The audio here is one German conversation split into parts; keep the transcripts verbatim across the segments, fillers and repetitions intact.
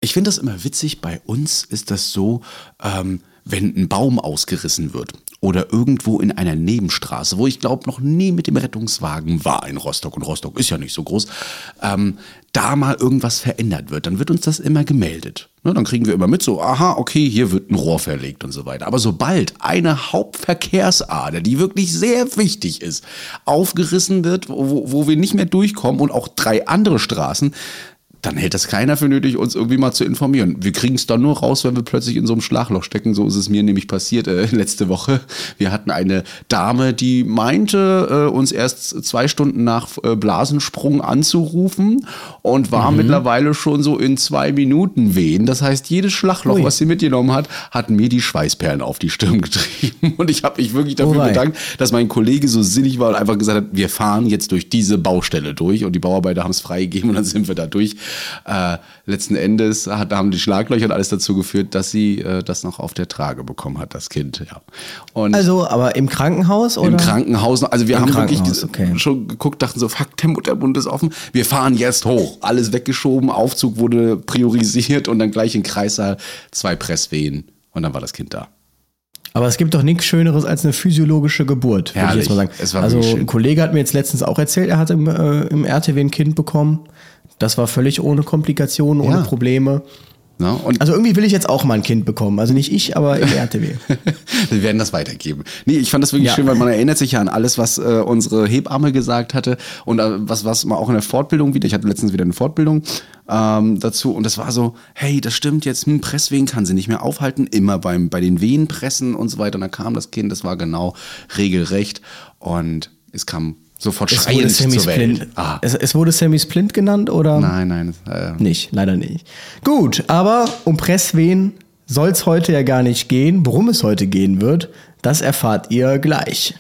Ich finde das immer witzig, bei uns ist das so, ähm, wenn ein Baum ausgerissen wird oder irgendwo in einer Nebenstraße, wo ich glaube noch nie mit dem Rettungswagen war in Rostock, und Rostock ist ja nicht so groß, ähm, da mal irgendwas verändert wird, dann wird uns das immer gemeldet. Ne, dann kriegen wir immer mit so, aha, okay, hier wird ein Rohr verlegt und so weiter. Aber sobald eine Hauptverkehrsader, die wirklich sehr wichtig ist, aufgerissen wird, wo, wo wir nicht mehr durchkommen und auch drei andere Straßen, dann hält das keiner für nötig, uns irgendwie mal zu informieren. Wir kriegen es dann nur raus, wenn wir plötzlich in so einem Schlagloch stecken. So ist es mir nämlich passiert äh, letzte Woche. Wir hatten eine Dame, die meinte, äh, uns erst zwei Stunden nach äh, Blasensprung anzurufen und war mhm. mittlerweile schon so in zwei Minuten Wehen. Das heißt, jedes Schlagloch, Ui. was sie mitgenommen hat, hat mir die Schweißperlen auf die Stirn getrieben. Und ich habe mich wirklich dafür oh bedankt, dass mein Kollege so sinnig war und einfach gesagt hat, wir fahren jetzt durch diese Baustelle durch. Und die Bauarbeiter haben es freigegeben und dann sind wir da durch. Äh, letzten Endes hat, haben die Schlaglöcher und alles dazu geführt, dass sie äh, das noch auf der Trage bekommen hat, das Kind. Ja. Und also, aber im Krankenhaus? Oder? Im Krankenhaus. Also wir Im haben wirklich okay. schon geguckt, dachten so, fuck, der Muttermund ist offen. Wir fahren jetzt hoch. Alles weggeschoben, Aufzug wurde priorisiert und dann gleich in Kreissaal zwei Presswehen und dann war das Kind da. Aber es gibt doch nichts Schöneres als eine physiologische Geburt, würde ich jetzt mal sagen. Es war also schön. Ein Kollege hat mir jetzt letztens auch erzählt, er hat im, äh, im R T W ein Kind bekommen. Das war völlig ohne Komplikationen, ohne ja. Probleme. Ja, und also irgendwie will ich jetzt auch mal ein Kind bekommen. Also nicht ich, aber im R T W. Wir werden das weitergeben. Nee, ich fand das wirklich ja. schön, weil man erinnert sich ja an alles, was äh, unsere Hebamme gesagt hatte und äh, was, was man auch in der Fortbildung wieder, ich hatte letztens wieder eine Fortbildung ähm, dazu und das war so, hey, das stimmt jetzt, hm, Presswehen kann sie nicht mehr aufhalten, immer beim, bei den Wehen pressen und so weiter. Und dann kam das Kind, das war genau regelrecht und es kam sofort schreiend zur Welt. Ah. Es, es wurde Sammy Splint genannt, oder? Nein, nein. Äh nicht, leider nicht. Gut, aber um Presswehen soll es heute ja gar nicht gehen. Worum es heute gehen wird, das erfahrt ihr gleich.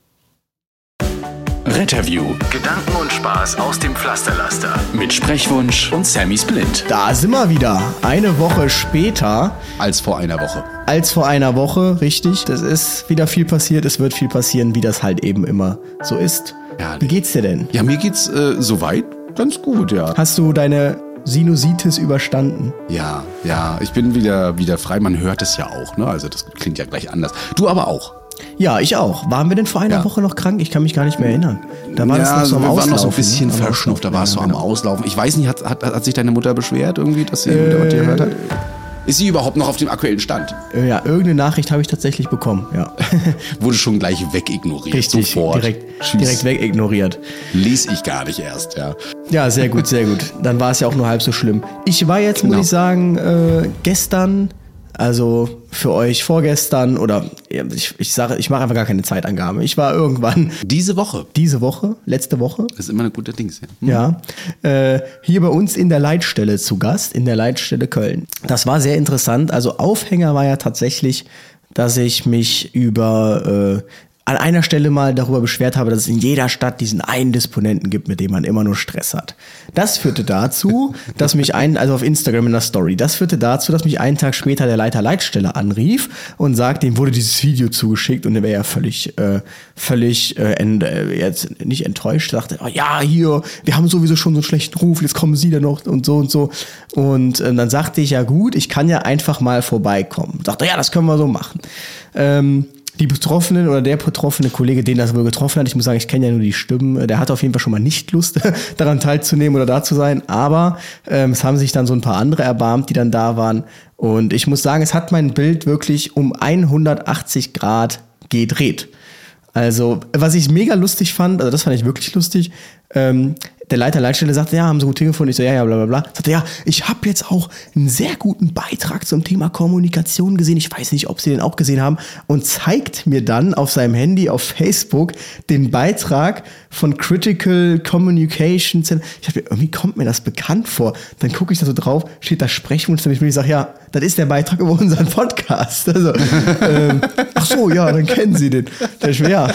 Retterview. Gedanken und Spaß aus dem Pflasterlaster. Mit Sprechwunsch und Sammy Splint. Da sind wir wieder. Eine Woche später. Als vor einer Woche. Als vor einer Woche, richtig. Das ist wieder viel passiert. Es wird viel passieren, wie das halt eben immer so ist. Ja, wie geht's dir denn? Ja, mir geht's äh, soweit ganz gut, ja. Hast du deine Sinusitis überstanden? Ja, ja. Ich bin wieder, wieder frei. Man hört es ja auch, ne? Also das klingt ja gleich anders. Du aber auch. Ja, ich auch. Waren wir denn vor einer ja. Woche noch krank? Ich kann mich gar nicht mehr erinnern. Da war ja, das noch so am wir Auslaufen. waren noch so ein bisschen verschnupft, da warst ja, du genau. am Auslaufen. Ich weiß nicht, hat, hat, hat sich deine Mutter beschwert irgendwie, dass sie äh, was gehört hat? Ist sie überhaupt noch auf dem aktuellen Stand? Ja, irgendeine Nachricht habe ich tatsächlich bekommen, ja. Wurde schon gleich wegignoriert. Richtig, sofort. direkt, direkt wegignoriert. Lies ich gar nicht erst, ja. Ja, sehr gut, sehr gut. Dann war es ja auch nur halb so schlimm. Ich war jetzt, genau. muss ich sagen, äh, gestern... Also für euch vorgestern oder ich, ich sage, ich mache einfach gar keine Zeitangabe. Ich war irgendwann. Diese Woche. Diese Woche, letzte Woche. Das ist immer eine gute Dings, ja. Hm. Ja. Äh, hier bei uns in der Leitstelle zu Gast, in der Leitstelle Köln. Das war sehr interessant. Also Aufhänger war ja tatsächlich, dass ich mich über äh, an einer Stelle mal darüber beschwert habe, dass es in jeder Stadt diesen einen Disponenten gibt, mit dem man immer nur Stress hat. Das führte dazu, dass mich ein, also auf Instagram in der Story, das führte dazu, dass mich einen Tag später der Leiter Leitstelle anrief und sagte, ihm wurde dieses Video zugeschickt und er wäre ja völlig, äh, völlig, äh, ent, äh, jetzt nicht enttäuscht, sagte, oh ja, hier, wir haben sowieso schon so einen schlechten Ruf, jetzt kommen Sie da noch und so und so. Und äh, dann sagte ich, ja gut, ich kann ja einfach mal vorbeikommen. Sagte, ja, das können wir so machen. Ähm, Die Betroffenen oder der betroffene Kollege, den das wohl getroffen hat, ich muss sagen, ich kenne ja nur die Stimmen, der hatte auf jeden Fall schon mal nicht Lust, daran teilzunehmen oder da zu sein, aber ähm, es haben sich dann so ein paar andere erbarmt, die dann da waren und ich muss sagen, es hat mein Bild wirklich um hundertachtzig Grad gedreht. Also, was ich mega lustig fand, also das fand ich wirklich lustig, ähm, der Leiter Leitstelle sagte, ja, haben Sie gut hingefunden? Ich so, ja, ja, bla, bla, bla. Sagte, ja, ich habe jetzt auch einen sehr guten Beitrag zum Thema Kommunikation gesehen. Ich weiß nicht, ob Sie den auch gesehen haben. Und zeigt mir dann auf seinem Handy auf Facebook den Beitrag von Critical Communication Center. Ich dachte, irgendwie kommt mir das bekannt vor. Dann gucke ich da so drauf, steht da Sprechwunsch. Und ich sage, ja, das ist der Beitrag über unseren Podcast. Also, ähm, ach so, ja, dann kennen Sie den. Da ich, ja.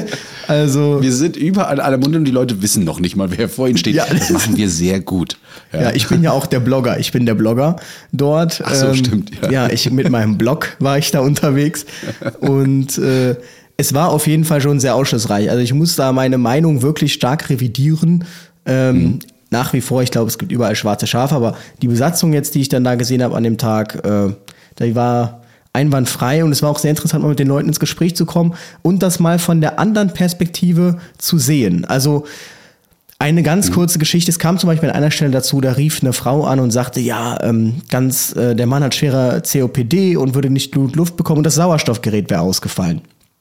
Also, wir sind überall aller Munde und die Leute wissen noch nicht mal, wer vor ihnen steht. Ja, das machen wir sehr gut. Ja. ja, ich bin ja auch der Blogger. Ich bin der Blogger dort. Ach so, ähm, stimmt. Ja. ja, ich mit meinem Blog war ich da unterwegs. Und äh, es war auf jeden Fall schon sehr aufschlussreich. Also ich muss da meine Meinung wirklich stark revidieren. Ähm, mhm. nach wie vor, ich glaube, es gibt überall schwarze Schafe, aber die Besatzung jetzt, die ich dann da gesehen habe an dem Tag, äh, die war einwandfrei und es war auch sehr interessant, mal mit den Leuten ins Gespräch zu kommen und das mal von der anderen Perspektive zu sehen. Also eine ganz kurze Geschichte, es kam zum Beispiel an einer Stelle dazu, da rief eine Frau an und sagte, ja, ähm, ganz, äh, der Mann hat schwerer C O P D und würde nicht genug Luft bekommen und das Sauerstoffgerät wäre ausgefallen.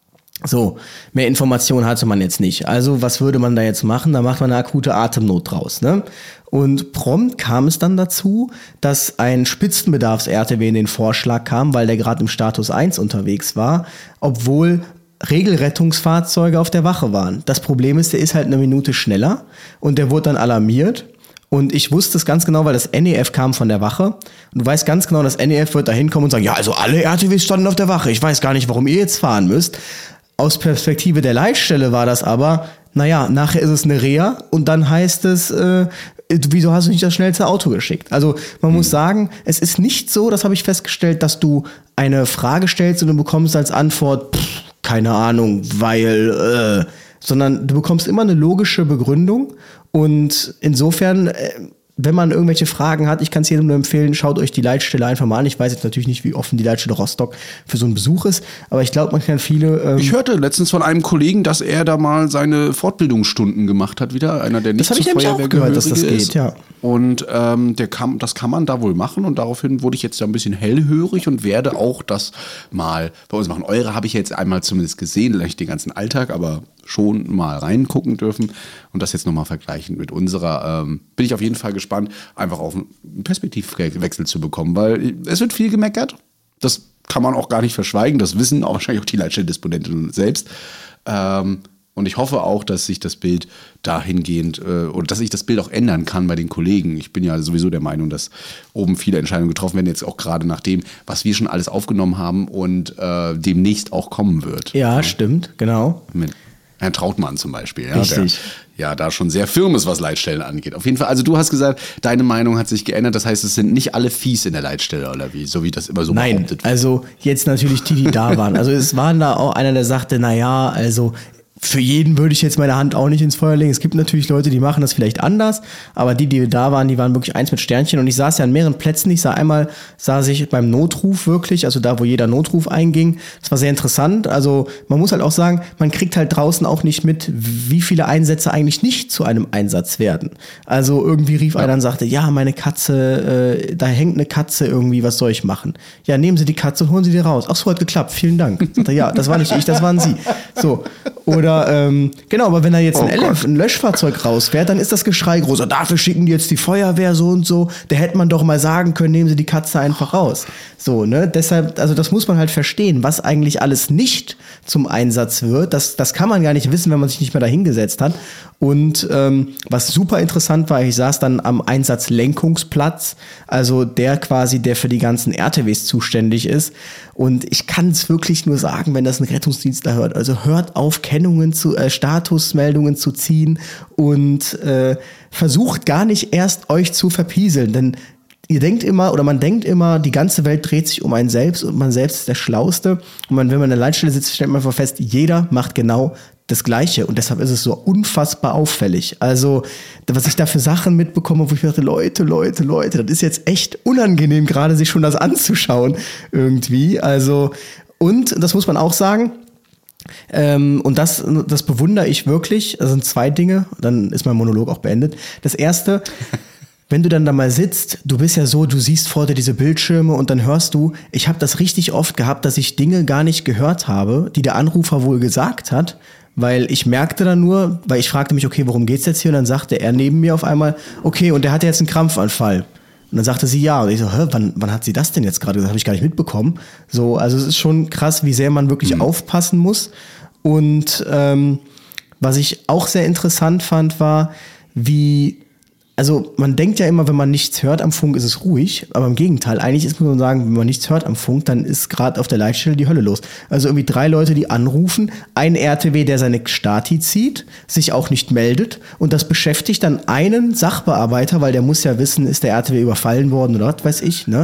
So, mehr Informationen hatte man jetzt nicht. Also was würde man da jetzt machen? Da macht man eine akute Atemnot draus, ne? Und prompt kam es dann dazu, dass ein Spitzenbedarfs-R T W in den Vorschlag kam, weil der gerade im Status eins unterwegs war, obwohl Regelrettungsfahrzeuge auf der Wache waren. Das Problem ist, der ist halt eine Minute schneller und der wurde dann alarmiert. Und ich wusste es ganz genau, weil das N E F kam von der Wache. Und du weißt ganz genau, das N E F wird da hinkommen und sagen, ja, also alle R T Ws standen auf der Wache. Ich weiß gar nicht, warum ihr jetzt fahren müsst. Aus Perspektive der Leitstelle war das aber, naja, nachher ist es eine Reha und dann heißt es, äh, wieso hast du nicht das schnellste Auto geschickt? Also man muss sagen, es ist nicht so, das habe ich festgestellt, dass du eine Frage stellst und du bekommst als Antwort, pff, keine Ahnung, weil, äh, sondern du bekommst immer eine logische Begründung und insofern, äh, wenn man irgendwelche Fragen hat, ich kann es jedem nur empfehlen, schaut euch die Leitstelle einfach mal an. Ich weiß jetzt natürlich nicht, wie offen die Leitstelle Rostock für so einen Besuch ist, aber ich glaube, man kann viele... Ähm ich hörte letztens von einem Kollegen, dass er da mal seine Fortbildungsstunden gemacht hat wieder, einer, der nicht zur Feuerwehr gehört, dass das geht, ja. Und ähm, der kann, das kann man da wohl machen und daraufhin wurde ich jetzt ja ein bisschen hellhörig und werde auch das mal bei uns machen. Eure habe ich jetzt einmal zumindest gesehen, nicht den ganzen Alltag, aber schon mal reingucken dürfen und das jetzt nochmal vergleichen mit unserer, ähm, bin ich auf jeden Fall gespannt, einfach auf einen Perspektivwechsel zu bekommen, weil es wird viel gemeckert, das kann man auch gar nicht verschweigen, das wissen auch wahrscheinlich auch die Leitstellendisponentinnen selbst, ähm, und ich hoffe auch, dass sich das Bild dahingehend, äh, oder dass sich das Bild auch ändern kann bei den Kollegen. Ich bin ja sowieso der Meinung, dass oben viele Entscheidungen getroffen werden, jetzt auch gerade nach dem, was wir schon alles aufgenommen haben und äh, demnächst auch kommen wird. Ja, ja, stimmt, genau. Mit Herrn Trautmann zum Beispiel, ja, Richtig. der ja da schon sehr firm ist, was Leitstellen angeht. Auf jeden Fall, also du hast gesagt, deine Meinung hat sich geändert, das heißt, es sind nicht alle fies in der Leitstelle oder wie, so wie das immer so Nein, behauptet wird. also jetzt natürlich die, die da waren. Also es waren da auch einer, der sagte, naja, also für jeden würde ich jetzt meine Hand auch nicht ins Feuer legen. Es gibt natürlich Leute, die machen das vielleicht anders, aber die, die da waren, die waren wirklich eins mit Sternchen und ich saß ja an mehreren Plätzen. Ich sah einmal, saß ich beim Notruf wirklich, also da, wo jeder Notruf einging. Das war sehr interessant. Also man muss halt auch sagen, man kriegt halt draußen auch nicht mit, wie viele Einsätze eigentlich nicht zu einem Einsatz werden. Also irgendwie rief ja. einer und sagte, ja, meine Katze, äh, da hängt eine Katze irgendwie, was soll ich machen? Ja, nehmen Sie die Katze und holen Sie die raus. Ach so, hat geklappt, vielen Dank. Sagt er, ja, das war nicht ich, das waren Sie. So, oder ähm, genau, aber wenn da jetzt oh ein, L F, ein Löschfahrzeug rausfährt, dann ist das Geschrei groß. Und dafür schicken die jetzt die Feuerwehr so und so. Da hätte man doch mal sagen können, nehmen Sie die Katze einfach raus. So, ne? Deshalb, also das muss man halt verstehen, was eigentlich alles nicht zum Einsatz wird. Das, das kann man gar nicht wissen, wenn man sich nicht mehr dahingesetzt hat. Und ähm, was super interessant war, ich saß dann am Einsatzlenkungsplatz, also der quasi, der für die ganzen R T Ws zuständig ist. Und ich kann es wirklich nur sagen, wenn das ein Rettungsdienstler hört. Also hört auf, Kennungen zu, äh, Statusmeldungen zu ziehen und äh, versucht gar nicht erst euch zu verpieseln, denn ihr denkt immer, oder man denkt immer, die ganze Welt dreht sich um einen selbst und man selbst ist der Schlauste. Und man, wenn man in der Leitstelle sitzt, stellt man einfach fest, jeder macht genau das Gleiche. Und deshalb ist es so unfassbar auffällig. Also, was ich da für Sachen mitbekomme, wo ich mir dachte, Leute, Leute, Leute, das ist jetzt echt unangenehm, gerade sich schon das anzuschauen irgendwie. Also, und, das muss man auch sagen, Ähm, und das, das bewundere ich wirklich. Das sind zwei Dinge, dann ist mein Monolog auch beendet. Das erste, wenn du dann da mal sitzt, du bist ja so, du siehst vor dir diese Bildschirme und dann hörst du, ich habe das richtig oft gehabt, dass ich Dinge gar nicht gehört habe, die der Anrufer wohl gesagt hat, weil ich merkte dann nur, weil ich fragte mich, okay, worum geht's jetzt hier? Und dann sagte er neben mir auf einmal, okay, und der hatte jetzt einen Krampfanfall. Und dann sagte sie ja. Und ich so, hä, wann, wann hat sie das denn jetzt gerade? Das habe ich gar nicht mitbekommen. So, also es ist schon krass, wie sehr man wirklich mhm. aufpassen muss. Und ähm, was ich auch sehr interessant fand, war, wie, also man denkt ja immer, wenn man nichts hört am Funk, ist es ruhig. Aber im Gegenteil, eigentlich ist, muss man sagen, wenn man nichts hört am Funk, dann ist gerade auf der Leitstelle die Hölle los. Also irgendwie drei Leute, die anrufen, ein R T W, der seine Stati zieht, sich auch nicht meldet. Und das beschäftigt dann einen Sachbearbeiter, weil der muss ja wissen, ist der R T W überfallen worden oder was weiß ich, ne?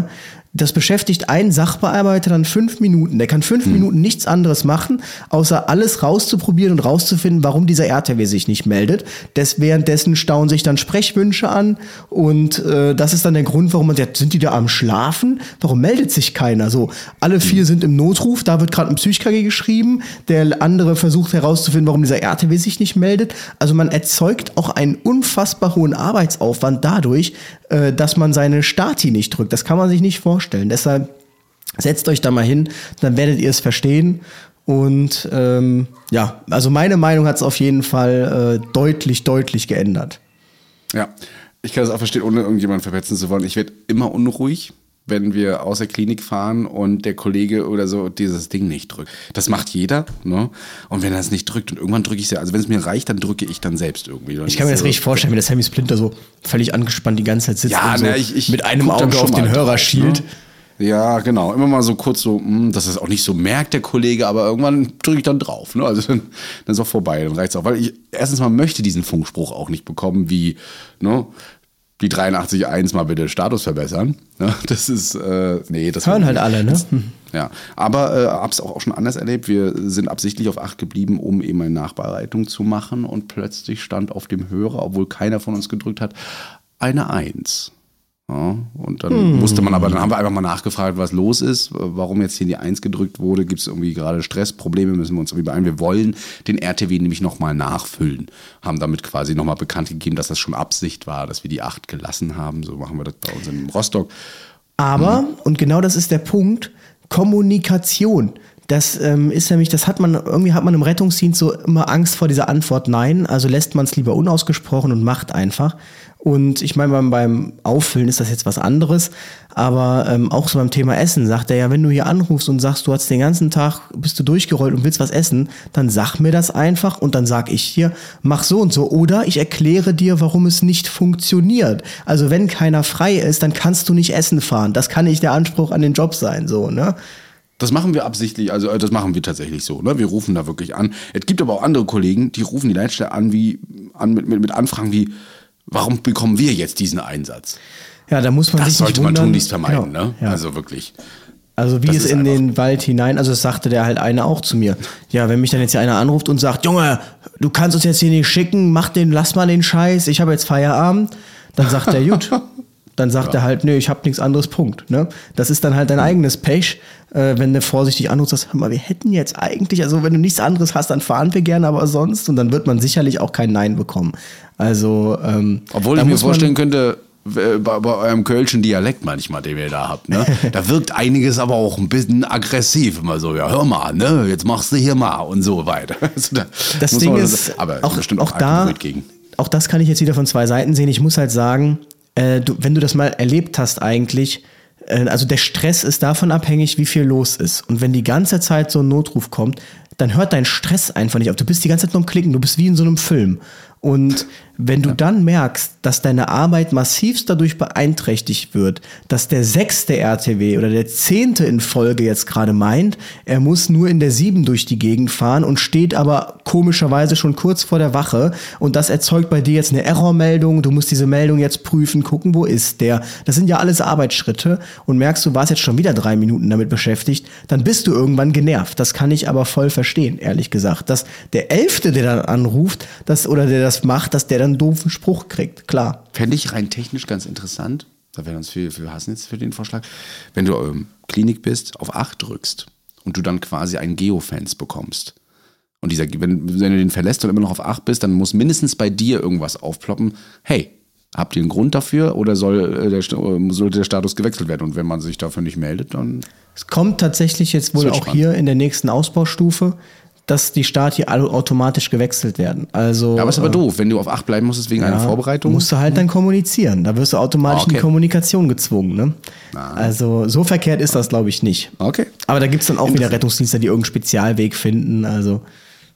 Das beschäftigt einen Sachbearbeiter dann fünf Minuten. Der kann fünf hm. Minuten nichts anderes machen, außer alles rauszuprobieren und rauszufinden, warum dieser R T W sich nicht meldet. Des, währenddessen stauen sich dann Sprechwünsche an und äh, das ist dann der Grund, warum man sagt, sind die da am Schlafen? Warum meldet sich keiner? So, alle vier hm. sind im Notruf, da wird gerade ein Psych-K G geschrieben, der andere versucht herauszufinden, warum dieser R T W sich nicht meldet. Also man erzeugt auch einen unfassbar hohen Arbeitsaufwand dadurch, äh, dass man seine Stati nicht drückt. Das kann man sich nicht vorstellen. Stellen. Deshalb setzt euch da mal hin, dann werdet ihr es verstehen. Und ähm, ja, also meine Meinung hat es auf jeden Fall äh, deutlich, deutlich geändert. Ja, ich kann es auch verstehen, ohne irgendjemanden verpetzen zu wollen. Ich werde immer unruhig, wenn wir aus der Klinik fahren und der Kollege oder so dieses Ding nicht drückt. Das macht jeder, ne? Und wenn er es nicht drückt und irgendwann drücke ich es ja, also wenn es mir reicht, dann drücke ich dann selbst irgendwie. Ich kann mir das so richtig vorstellen, wie der Sammy Splinter so völlig angespannt die ganze Zeit sitzt ja, und so na, ich, ich mit einem Auge auf den Hörer schielt. Ne? Ja, genau. Immer mal so kurz so, mh, dass es auch nicht so merkt, der Kollege, aber irgendwann drücke ich dann drauf. Ne? Also dann, dann ist auch vorbei, dann reicht es auch. Weil ich erstens mal möchte diesen Funkspruch auch nicht bekommen, wie, ne? Die dreiundachtzig Komma eins mal bitte Status verbessern. Das ist, äh, nee, das hören halt alle, ne? Ja, aber äh, hab's auch, auch schon anders erlebt. Wir sind absichtlich auf acht geblieben, um eben eine Nachbereitung zu machen und plötzlich stand auf dem Hörer, obwohl keiner von uns gedrückt hat, eine eins. Ja, und dann hm. musste man aber, dann haben wir einfach mal nachgefragt, was los ist, warum jetzt hier die eins gedrückt wurde. Gibt es irgendwie gerade Stress, Probleme, müssen wir uns irgendwie beeilen. Wir wollen den R T W nämlich nochmal nachfüllen. Haben damit quasi nochmal bekannt gegeben, dass das schon Absicht war, dass wir die acht gelassen haben. So machen wir das bei uns in Rostock. Aber, mhm. und genau das ist der Punkt, Kommunikation. Das ähm, ist nämlich, das hat man, irgendwie hat man im Rettungsdienst so immer Angst vor dieser Antwort Nein, also lässt man es lieber unausgesprochen und macht einfach. Und ich meine, beim, beim Auffüllen ist das jetzt was anderes, aber ähm, auch so beim Thema Essen sagt er ja, wenn du hier anrufst und sagst, du hast den ganzen Tag, bist du durchgerollt und willst was essen, dann sag mir das einfach und dann sag ich dir, mach so und so. Oder ich erkläre dir, warum es nicht funktioniert. Also wenn keiner frei ist, dann kannst du nicht Essen fahren. Das kann nicht der Anspruch an den Job sein, so, ne? Das machen wir absichtlich, also das machen wir tatsächlich so. Ne? Wir rufen da wirklich an. Es gibt aber auch andere Kollegen, die rufen die Leitstelle an, wie, an mit, mit, mit Anfragen wie, warum bekommen wir jetzt diesen Einsatz? Ja, da muss man das sich nicht sollte man wundern. tunlichst vermeiden, genau. ne? Ja. Also wirklich. Also wie das es in den Wald hinein, also das sagte der halt eine auch zu mir. Ja, wenn mich dann jetzt hier einer anruft und sagt, Junge, du kannst uns jetzt hier nicht schicken, mach den, lass mal den Scheiß, ich habe jetzt Feierabend, dann sagt er, gut. Dann sagt ja. er halt, nö, ich hab nichts anderes, Punkt. Ne? Das ist dann halt dein eigenes Pech, äh, wenn du vorsichtig anrufst, sagst, hör mal, wir hätten jetzt eigentlich, also wenn du nichts anderes hast, dann fahren wir gerne, aber sonst, und dann wird man sicherlich auch kein Nein bekommen. Also, ähm, obwohl ich mir vorstellen könnte, bei, bei eurem kölschen Dialekt manchmal, den ihr da habt, ne? Da wirkt einiges aber auch ein bisschen aggressiv, immer so, ja, hör mal, ne, jetzt machst du hier mal und so weiter. Also da das Ding ist, aber auch, bestimmt auch auch da, gegen. auch das kann ich jetzt wieder von zwei Seiten sehen. Ich muss halt sagen, äh, du, wenn du das mal erlebt hast eigentlich, äh, also der Stress ist davon abhängig, wie viel los ist. Und wenn die ganze Zeit so ein Notruf kommt, dann hört dein Stress einfach nicht auf. Du bist die ganze Zeit nur am Klicken, du bist wie in so einem Film. Und wenn du ja. dann merkst, dass deine Arbeit massivst dadurch beeinträchtigt wird, dass der sechste R T W oder der zehnte in Folge jetzt gerade meint, er muss nur in der sieben durch die Gegend fahren und steht aber komischerweise schon kurz vor der Wache und das erzeugt bei dir jetzt eine Errormeldung, du musst diese Meldung jetzt prüfen, gucken, wo ist der. Das sind ja alles Arbeitsschritte und merkst, du warst jetzt schon wieder drei Minuten damit beschäftigt, dann bist du irgendwann genervt. Das kann ich aber voll verstehen, ehrlich gesagt. Dass der Elfte, der dann anruft, das, oder der das macht, dass der dann einen doofen Spruch kriegt, klar. Fände ich rein technisch ganz interessant, da werden uns viel für hassen jetzt für den Vorschlag, wenn du ähm, Klinik bist, auf acht drückst und du dann quasi einen Geofence bekommst. Und dieser, wenn, wenn du den verlässt und immer noch auf acht bist, dann muss mindestens bei dir irgendwas aufploppen. Hey, habt ihr einen Grund dafür oder soll der, sollte der Status gewechselt werden? Und wenn man sich dafür nicht meldet, dann... Es kommt tatsächlich jetzt wohl auch spannend. Hier in der nächsten Ausbaustufe, dass die Stati automatisch gewechselt werden. Also, ja, aber ist aber äh, doof, wenn du auf acht bleiben musstest wegen ja, einer Vorbereitung. Musst du halt dann kommunizieren. Da wirst du automatisch okay. in Kommunikation gezwungen. Ne? Ah. Also so verkehrt ist das, glaube ich, nicht. Okay. Aber da gibt es dann auch wieder Rettungsdienste, die irgendeinen Spezialweg finden. Also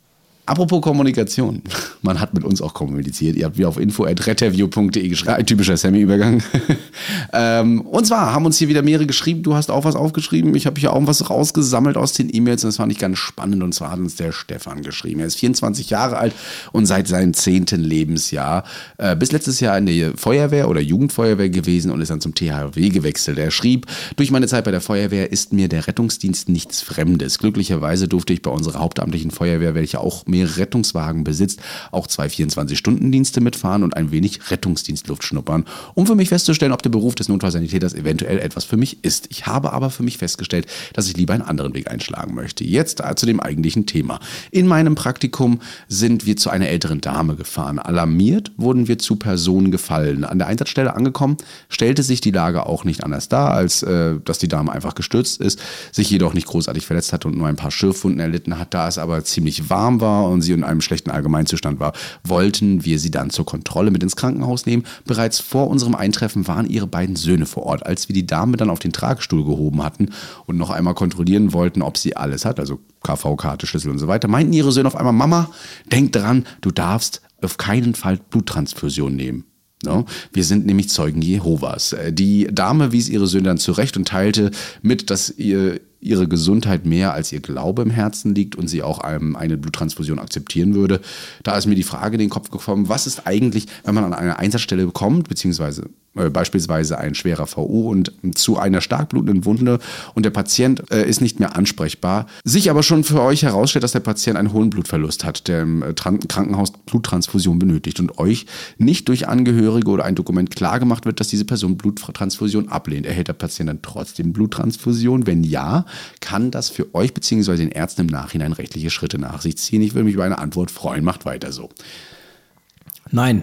Apropos Kommunikation, man hat mit uns auch kommuniziert. Ihr habt wieder auf info at retterview punkt de geschrieben. Ein typischer Sammy-Übergang. ähm, und zwar haben uns hier wieder mehrere geschrieben. Du hast auch was aufgeschrieben. Ich habe hier auch was rausgesammelt aus den E-Mails. Und das fand ich ganz spannend. Und zwar hat uns der Stefan geschrieben. Er ist vierundzwanzig Jahre alt und seit seinem zehnten Lebensjahr äh, bis letztes Jahr in der Feuerwehr oder Jugendfeuerwehr gewesen und ist dann zum T H W gewechselt. Er schrieb, durch meine Zeit bei der Feuerwehr ist mir der Rettungsdienst nichts Fremdes. Glücklicherweise durfte ich bei unserer hauptamtlichen Feuerwehr, welche auch mehrere Rettungswagen besitzt, auch zwei vierundzwanzig-Stunden-Dienste mitfahren und ein wenig Rettungsdienstluft schnuppern, um für mich festzustellen, ob der Beruf des Notfallsanitäters eventuell etwas für mich ist. Ich habe aber für mich festgestellt, dass ich lieber einen anderen Weg einschlagen möchte. Jetzt zu dem eigentlichen Thema. In meinem Praktikum sind wir zu einer älteren Dame gefahren. Alarmiert wurden wir zu Personen gefallen. An der Einsatzstelle angekommen, stellte sich die Lage auch nicht anders dar, als äh, dass die Dame einfach gestürzt ist, sich jedoch nicht großartig verletzt hat und nur ein paar Schürfwunden erlitten hat. Da es aber ziemlich warm war und sie in einem schlechten Allgemeinzustand war, wollten wir sie dann zur Kontrolle mit ins Krankenhaus nehmen. Bereits vor unserem Eintreffen waren ihre beiden Söhne vor Ort. Als wir die Dame dann auf den Tragestuhl gehoben hatten und noch einmal kontrollieren wollten, ob sie alles hat, also K V-Karte, Schlüssel und so weiter, meinten ihre Söhne auf einmal, Mama, denk dran, du darfst auf keinen Fall Bluttransfusion nehmen. No? Wir sind nämlich Zeugen Jehovas. Die Dame wies ihre Söhne dann zurecht und teilte mit, dass ihr ihre Gesundheit mehr als ihr Glaube im Herzen liegt und sie auch einem eine Bluttransfusion akzeptieren würde. Da ist mir die Frage in den Kopf gekommen, was ist eigentlich, wenn man an eine Einsatzstelle kommt, beziehungsweise äh, beispielsweise ein schwerer V U und zu einer stark blutenden Wunde und der Patient äh, ist nicht mehr ansprechbar, sich aber schon für euch herausstellt, dass der Patient einen hohen Blutverlust hat, der im äh, Tran- Krankenhaus Bluttransfusion benötigt und euch nicht durch Angehörige oder ein Dokument klargemacht wird, dass diese Person Bluttransfusion ablehnt. Erhält der Patient dann trotzdem Bluttransfusion? Wenn ja, kann das für euch bzw. den Ärzten im Nachhinein rechtliche Schritte nach sich ziehen? Ich würde mich über eine Antwort freuen. Macht weiter so. Nein.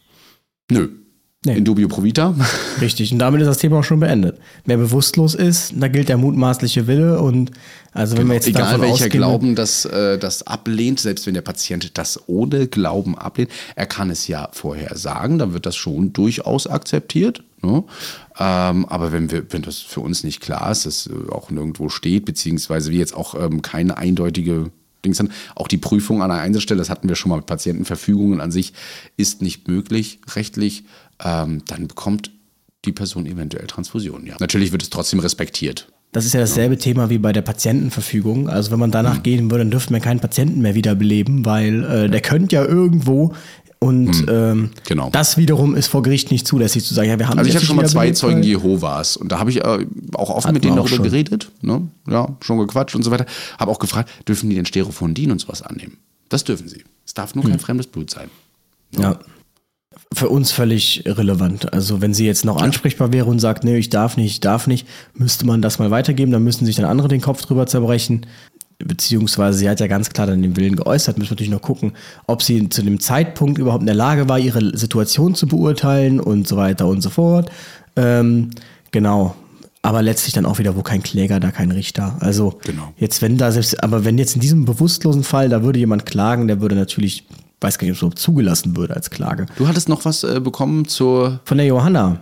Nö. Nee. In dubio pro vita. Richtig, und damit ist das Thema auch schon beendet. Wer bewusstlos ist, da gilt der mutmaßliche Wille und also wenn genau, wir jetzt egal davon welcher ausgehen, Glauben das, äh, das ablehnt, selbst wenn der Patient das ohne Glauben ablehnt, er kann es ja vorher sagen, dann wird das schon durchaus akzeptiert. Ne? Ähm, aber wenn wir, wenn das für uns nicht klar ist, dass äh, auch nirgendwo steht, beziehungsweise wir jetzt auch ähm, keine eindeutige Dings haben, auch die Prüfung an einer Einsatzstelle, das hatten wir schon mal mit Patientenverfügungen an sich, ist nicht möglich rechtlich, ähm, dann bekommt die Person eventuell Transfusion. Ja. Natürlich wird es trotzdem respektiert. Das ist ja dasselbe ja. Thema wie bei der Patientenverfügung. Also wenn man danach mhm. gehen würde, dann dürften wir keinen Patienten mehr wiederbeleben, weil äh, der könnte ja irgendwo und mhm. ähm, genau. das wiederum ist vor Gericht nicht zulässig zu sagen, ja, wir haben Also ich habe schon mal zwei Zeugen weil Jehovas und da habe ich äh, auch offen mit denen darüber schon. geredet, ne? Ja, schon gequatscht und so weiter. Habe auch gefragt, dürfen die denn Sterophondin und sowas annehmen? Das dürfen sie. Es darf nur mhm. kein fremdes Blut sein. Ja. ja. Für uns völlig irrelevant. Also wenn sie jetzt noch ja. ansprechbar wäre und sagt, nee, ich darf nicht, ich darf nicht, müsste man das mal weitergeben, dann müssen sich dann andere den Kopf drüber zerbrechen. Beziehungsweise sie hat ja ganz klar dann den Willen geäußert, müssen wir natürlich noch gucken, ob sie zu dem Zeitpunkt überhaupt in der Lage war, ihre Situation zu beurteilen und so weiter und so fort. Ähm, genau. Aber letztlich dann auch wieder, wo kein Kläger, da kein Richter. Also genau. jetzt, wenn da selbst, aber wenn jetzt in diesem bewusstlosen Fall, da würde jemand klagen, der würde natürlich, weiß gar nicht, ob es überhaupt zugelassen würde als Klage. Du hattest noch was äh, bekommen zur... Von der Johanna.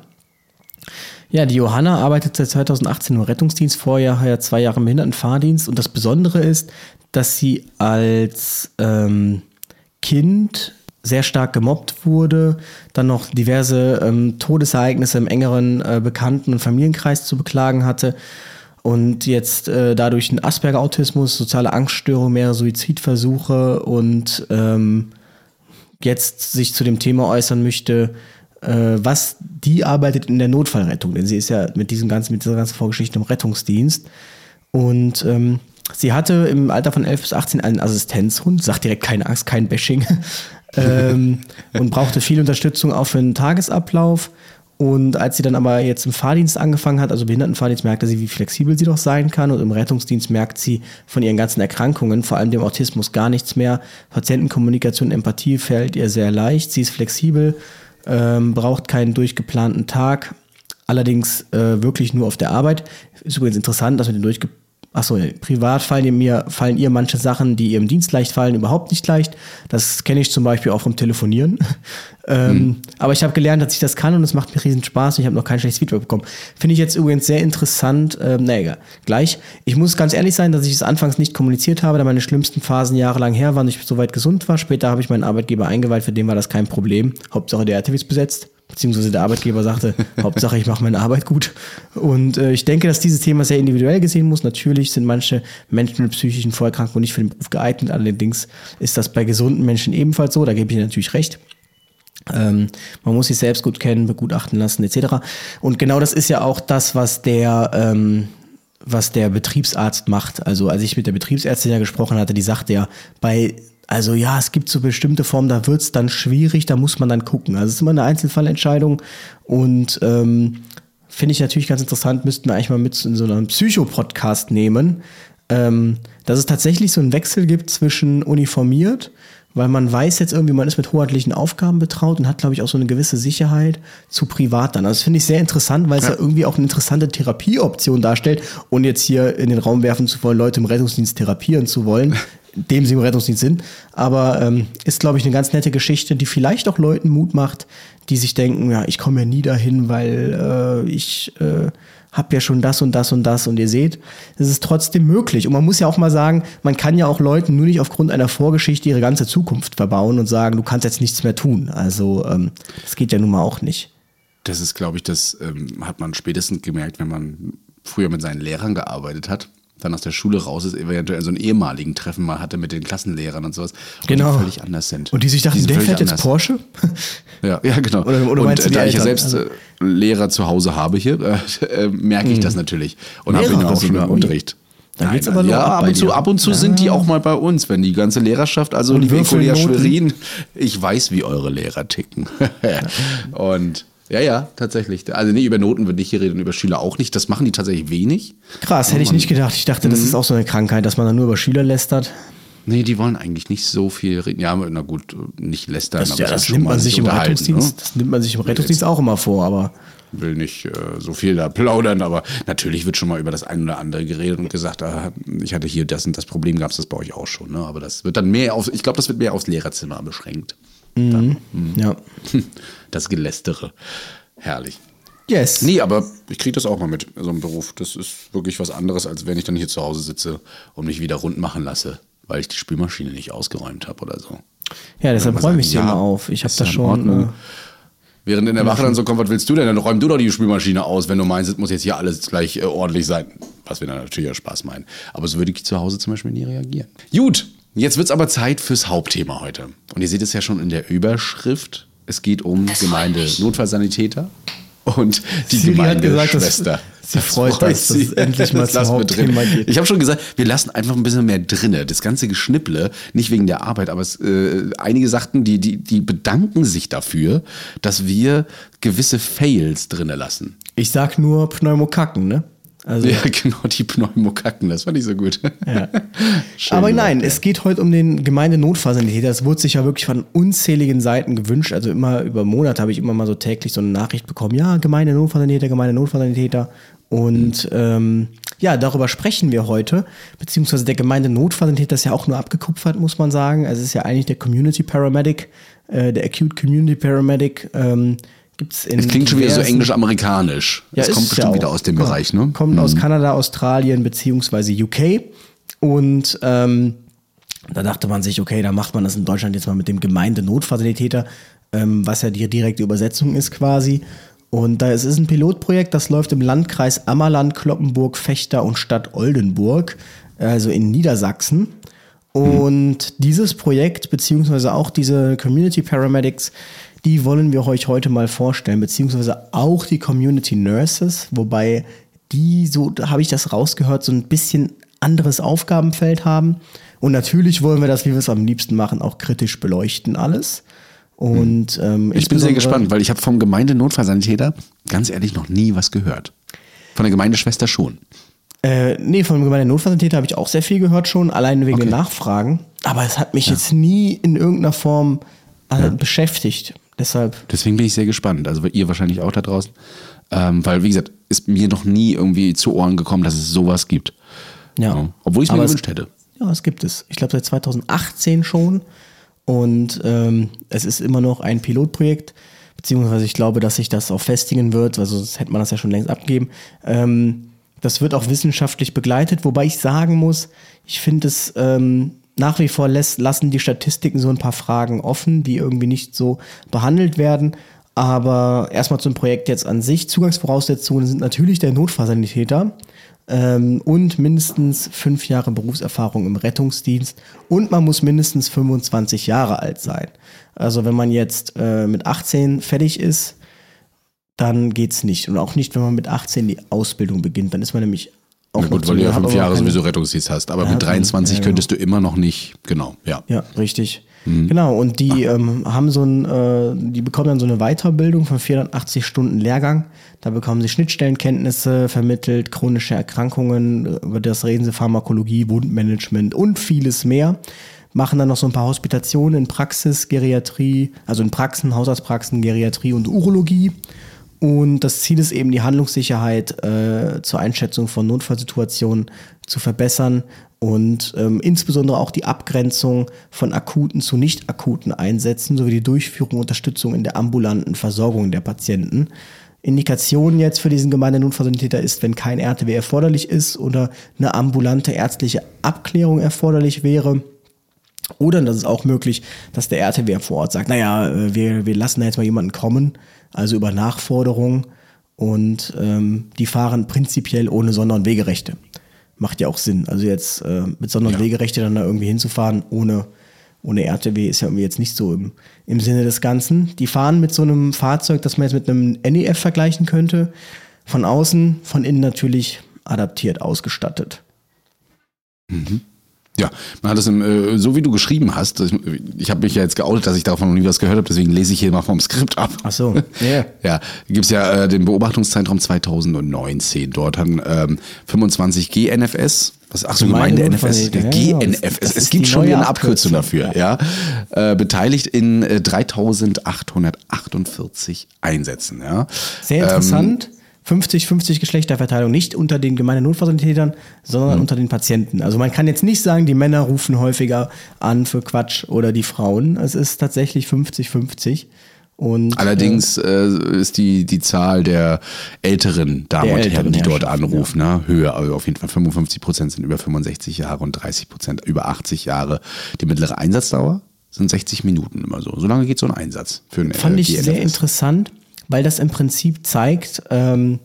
Ja, die Johanna arbeitet seit zweitausendachtzehn im Rettungsdienst, vorher zwei Jahre im Behindertenfahrdienst. Und das Besondere ist, dass sie als ähm, Kind sehr stark gemobbt wurde, dann noch diverse ähm, Todesereignisse im engeren äh, Bekannten- und Familienkreis zu beklagen hatte und jetzt äh, dadurch einen Asperger-Autismus, soziale Angststörung, mehrere Suizidversuche und ähm, jetzt sich zu dem Thema äußern möchte, was die arbeitet in der Notfallrettung, denn sie ist ja mit diesem ganzen, mit dieser ganzen Vorgeschichte im Rettungsdienst und ähm, sie hatte im Alter von elf bis achtzehn einen Assistenzhund, sagt direkt keine Angst, kein Bashing ähm, und brauchte viel Unterstützung auch für den Tagesablauf und als sie dann aber jetzt im Fahrdienst angefangen hat, also Behindertenfahrdienst, merkte sie, wie flexibel sie doch sein kann und im Rettungsdienst merkt sie von ihren ganzen Erkrankungen, vor allem dem Autismus, gar nichts mehr. Patientenkommunikation, Empathie fällt ihr sehr leicht, sie ist flexibel, Ähm, braucht keinen durchgeplanten Tag, allerdings äh, wirklich nur auf der Arbeit. Ist übrigens interessant, dass mit den durchge- Achso, privat fallen mir fallen ihr manche Sachen, die ihrem Dienst leicht fallen, überhaupt nicht leicht. Das kenne ich zum Beispiel auch vom Telefonieren. ähm, hm. Aber ich habe gelernt, dass ich das kann und es macht mir riesen Spaß und ich habe noch kein schlechtes Feedback bekommen. Finde ich jetzt übrigens sehr interessant. Ähm, na egal, gleich. Ich muss ganz ehrlich sein, dass ich es anfangs nicht kommuniziert habe, da meine schlimmsten Phasen jahrelang her waren und ich soweit gesund war. Später habe ich meinen Arbeitgeber eingeweiht, für den war das kein Problem. Hauptsache der R T W ist besetzt. Beziehungsweise der Arbeitgeber sagte, Hauptsache ich mache meine Arbeit gut. Und äh, ich denke, dass dieses Thema sehr individuell gesehen muss. Natürlich sind manche Menschen mit psychischen Vorerkrankungen nicht für den Beruf geeignet. Allerdings ist das bei gesunden Menschen ebenfalls so. Da gebe ich Ihnen natürlich recht. Ähm, man muss sich selbst gut kennen, begutachten lassen et cetera. Und genau das ist ja auch das, was der... Ähm, was der Betriebsarzt macht. Also als ich mit der Betriebsärztin ja gesprochen hatte, die sagte ja, bei, also ja, es gibt so bestimmte Formen, da wird's dann schwierig, da muss man dann gucken. Also es ist immer eine Einzelfallentscheidung und ähm, finde ich natürlich ganz interessant, müssten wir eigentlich mal mit in so einem Psycho-Podcast nehmen, ähm, dass es tatsächlich so einen Wechsel gibt zwischen uniformiert, weil man weiß jetzt irgendwie, man ist mit hoheitlichen Aufgaben betraut und hat, glaube ich, auch so eine gewisse Sicherheit zu privat dann. Also das finde ich sehr interessant, weil es ja. ja irgendwie auch eine interessante Therapieoption darstellt und jetzt hier in den Raum werfen zu wollen, Leute im Rettungsdienst therapieren zu wollen, dem sie im Rettungsdienst sind. Aber ähm, ist, glaube ich, eine ganz nette Geschichte, die vielleicht auch Leuten Mut macht, die sich denken, ja, ich komme ja nie dahin, weil äh, ich äh, habe ja schon das und das und das und ihr seht, es ist trotzdem möglich. Und man muss ja auch mal sagen, man kann ja auch Leuten nur nicht aufgrund einer Vorgeschichte ihre ganze Zukunft verbauen und sagen, du kannst jetzt nichts mehr tun. Also ähm, das geht ja nun mal auch nicht. Das ist, glaube ich, das ähm, hat man spätestens gemerkt, wenn man früher mit seinen Lehrern gearbeitet hat, dann aus der Schule raus ist, eventuell so einen ehemaligen Treffen mal hatte mit den Klassenlehrern und sowas, und genau. die völlig anders sind. Und die sich dachten, die der fährt jetzt anders. Porsche? Ja, ja, genau. Oder, oder und äh, da ich ja Eltern? selbst äh, Lehrer zu Hause habe hier, äh, äh, merke ich mhm. das natürlich. Und habe Lehrer auch schon im Unterricht. Dann Nein, geht's aber ja, noch ab bei und, zu, dir. ab und zu ja. sind die auch mal bei uns, wenn die ganze Lehrerschaft, also Und liebe Kollega Würfelnoten. Schwerin, ich weiß, wie eure Lehrer ticken. Und ja, ja, tatsächlich. Also nee, über Noten wird nicht hier reden, über Schüler auch nicht. Das machen die tatsächlich wenig. Krass, hätte ich nicht gedacht. Ich dachte, das ist auch so eine Krankheit, dass man dann nur über Schüler lästert. Nee, die wollen eigentlich nicht so viel reden. Ja, na gut, nicht lästern. Das, aber ja, das schon nimmt mal man sich im unterhalten, Rettungsdienst, ne? das nimmt man sich im Rettungsdienst auch immer vor, aber will nicht äh, so viel da plaudern, aber natürlich wird schon mal über das eine oder andere geredet und gesagt, ah, ich hatte hier das und das Problem, gab es das bei euch auch schon. Ne? Aber das wird dann mehr auf, ich glaube, das wird mehr aufs Lehrerzimmer beschränkt. Mhm. Dann, ja. Das Gelästere. Herrlich. Yes. Nee, aber ich kriege das auch mal mit, so einem Beruf. Das ist wirklich was anderes, als wenn ich dann hier zu Hause sitze und mich wieder rund machen lasse, weil ich die Spülmaschine nicht ausgeräumt habe oder so. Ja, deshalb räume ich sie ja, immer auf. Ich habe das ja schon. Äh, Während in der Wache dann so kommt, was willst du denn? Dann räum du doch die Spülmaschine aus, wenn du meinst, es muss jetzt hier alles gleich äh, ordentlich sein. Was wir dann natürlich auch Spaß meinen. Aber so würde ich zu Hause zum Beispiel nie reagieren. Gut, jetzt wird's aber Zeit fürs Hauptthema heute. Und ihr seht es ja schon in der Überschrift. Es geht um Gemeinde-Notfallsanitäter und die Gemeindeschwester. Sie freut sich, dass es endlich mal zum Hauptthema geht. Ich habe schon gesagt, wir lassen einfach ein bisschen mehr drinne. Das ganze Geschnipple, nicht wegen der Arbeit, aber es, äh, einige sagten, die, die, die bedanken sich dafür, dass wir gewisse Fails drinne lassen. Ich sag nur Pneumokacken, ne? Also, ja, genau, die Pneumokacken, das fand ich so gut. Ja. Aber nein, ja. Es geht heute um den Gemeindenotfallsanitäter. Das wurde sich ja wirklich von unzähligen Seiten gewünscht. Also immer über Monate habe ich immer mal so täglich so eine Nachricht bekommen. Ja, Gemeindenotfallsanitäter, Gemeindenotfallsanitäter. Und mhm. ähm, ja, darüber sprechen wir heute. Beziehungsweise der Gemeindenotfallsanitäter ist ja auch nur abgekupfert, muss man sagen. Also es ist ja eigentlich der Community Paramedic, äh, der Acute Community Paramedic. Ähm, Gibt's in es klingt schon wieder so englisch-amerikanisch. Ja, es kommt bestimmt ja wieder aus dem genau. Bereich, ne? Kommt mhm. aus Kanada, Australien beziehungsweise U K. Und ähm, da dachte man sich, okay, da macht man das in Deutschland jetzt mal mit dem Gemeindenotfallsanitäter, ähm, was ja die direkte Übersetzung ist quasi. Und da es ist ein Pilotprojekt, das läuft im Landkreis Ammerland, Cloppenburg, Vechta und Stadt Oldenburg, also in Niedersachsen. Und mhm. dieses Projekt, beziehungsweise auch diese Community Paramedics, die wollen wir euch heute mal vorstellen, beziehungsweise auch die Community Nurses, wobei die, so habe ich das rausgehört, so ein bisschen anderes Aufgabenfeld haben. Und natürlich wollen wir das, wie wir es am liebsten machen, auch kritisch beleuchten alles. Und ähm, ich bin sehr gespannt, weil ich habe vom Gemeindenotfallsanitäter ganz ehrlich noch nie was gehört. Von der Gemeindeschwester schon. Äh, nee, vom Gemeindenotfallsanitäter habe ich auch sehr viel gehört schon, allein wegen okay. den Nachfragen. Aber es hat mich ja. jetzt nie in irgendeiner Form äh, ja. beschäftigt. Deshalb. Deswegen bin ich sehr gespannt. Also ihr wahrscheinlich auch da draußen. Ähm, weil, wie gesagt, ist mir noch nie irgendwie zu Ohren gekommen, dass es sowas gibt. Ja. Ja. Obwohl ich es mir Aber gewünscht es, hätte. Ja, es gibt es. Ich glaube seit zweitausendachtzehn schon. Und ähm, es ist immer noch ein Pilotprojekt, beziehungsweise ich glaube, dass sich das auch festigen wird, also sonst hätte man das ja schon längst abgegeben. Ähm, das wird auch wissenschaftlich begleitet, wobei ich sagen muss, ich finde es ähm, nach wie vor lässt, lassen die Statistiken so ein paar Fragen offen, die irgendwie nicht so behandelt werden. Aber erstmal zum Projekt jetzt an sich. Zugangsvoraussetzungen sind natürlich der Notfallsanitäter ähm, und mindestens fünf Jahre Berufserfahrung im Rettungsdienst und man muss mindestens fünfundzwanzig Jahre alt sein. Also wenn man jetzt äh, mit achtzehn fertig ist, dann geht's nicht. Und auch nicht, wenn man mit achtzehn die Ausbildung beginnt. Dann ist man nämlich auch Na gut, noch weil zu, du ja hat fünf aber Jahre keine- sowieso Rettungsdienst hast. Aber Ja, mit dreiundzwanzig ja, genau. könntest du immer noch nicht, genau, ja. Ja, richtig. Genau, und die ähm, haben so ein, äh, die bekommen dann so eine Weiterbildung von vierhundertachtzig Stunden Lehrgang. Da bekommen sie Schnittstellenkenntnisse vermittelt, chronische Erkrankungen, äh, über das reden sie, Pharmakologie, Wundmanagement und vieles mehr. Machen dann noch so ein paar Hospitationen in Praxis, Geriatrie, also in Praxen, Hausarztpraxen, Geriatrie und Urologie. Und das Ziel ist eben, die Handlungssicherheit äh, zur Einschätzung von Notfallsituationen zu verbessern und ähm, insbesondere auch die Abgrenzung von akuten zu nicht akuten Einsätzen sowie die Durchführung und Unterstützung in der ambulanten Versorgung der Patienten. Indikation jetzt für diesen Gemeindenotfallsanitäter ist, wenn kein R T W erforderlich ist oder eine ambulante ärztliche Abklärung erforderlich wäre. Oder das ist auch möglich, dass der R T W vor Ort sagt, naja, äh, wir, wir lassen da jetzt mal jemanden kommen, also über Nachforderung und ähm, die fahren prinzipiell ohne Sonder- und Wegerechte. Macht ja auch Sinn. Also jetzt äh, mit Sonder- und Ja. Wegerechte dann da irgendwie hinzufahren ohne, ohne R T W ist ja irgendwie jetzt nicht so im, im Sinne des Ganzen. Die fahren mit so einem Fahrzeug, das man jetzt mit einem N E F vergleichen könnte, von außen, von innen natürlich adaptiert ausgestattet. Ja, man hat es im, äh, so wie du geschrieben hast, ich, ich habe mich ja jetzt geoutet, dass ich davon noch nie was gehört habe, deswegen lese ich hier mal vom Skript ab. Ach so, ja. Ja, gibt es ja äh, den Beobachtungszeitraum zweitausendneunzehn. Dort haben ähm, fünfundzwanzig G N F S, was, ach so, Gemeinde N F S, Ja, G genau, N das- F S, das es ist gibt die schon neue wieder eine Abkürzung Abkürzung, dafür, ja, äh, beteiligt in äh, dreitausendachthundertachtundvierzig Einsätzen, ja. Sehr interessant. fünfzig fünfzig Geschlechterverteilung, nicht unter den Gemeindenotfallsanitätern, sondern unter den Patienten. Also man kann jetzt nicht sagen, die Männer rufen häufiger an für Quatsch oder die Frauen. Es ist tatsächlich fünfzig fünfzig. Und, Allerdings äh, ist die, die Zahl der älteren Damen Der und älteren Herren, die dort Herrschaften, anrufen, ne, höher. Also auf jeden Fall fünfundfünfzig Prozent sind über fünfundsechzig Jahre und dreißig Prozent über achtzig Jahre. Die mittlere Einsatzdauer sind sechzig Minuten immer so. So lange geht so ein Einsatz für einen fand äh, ich G N F S. sehr interessant, weil das im Prinzip zeigt, ähm,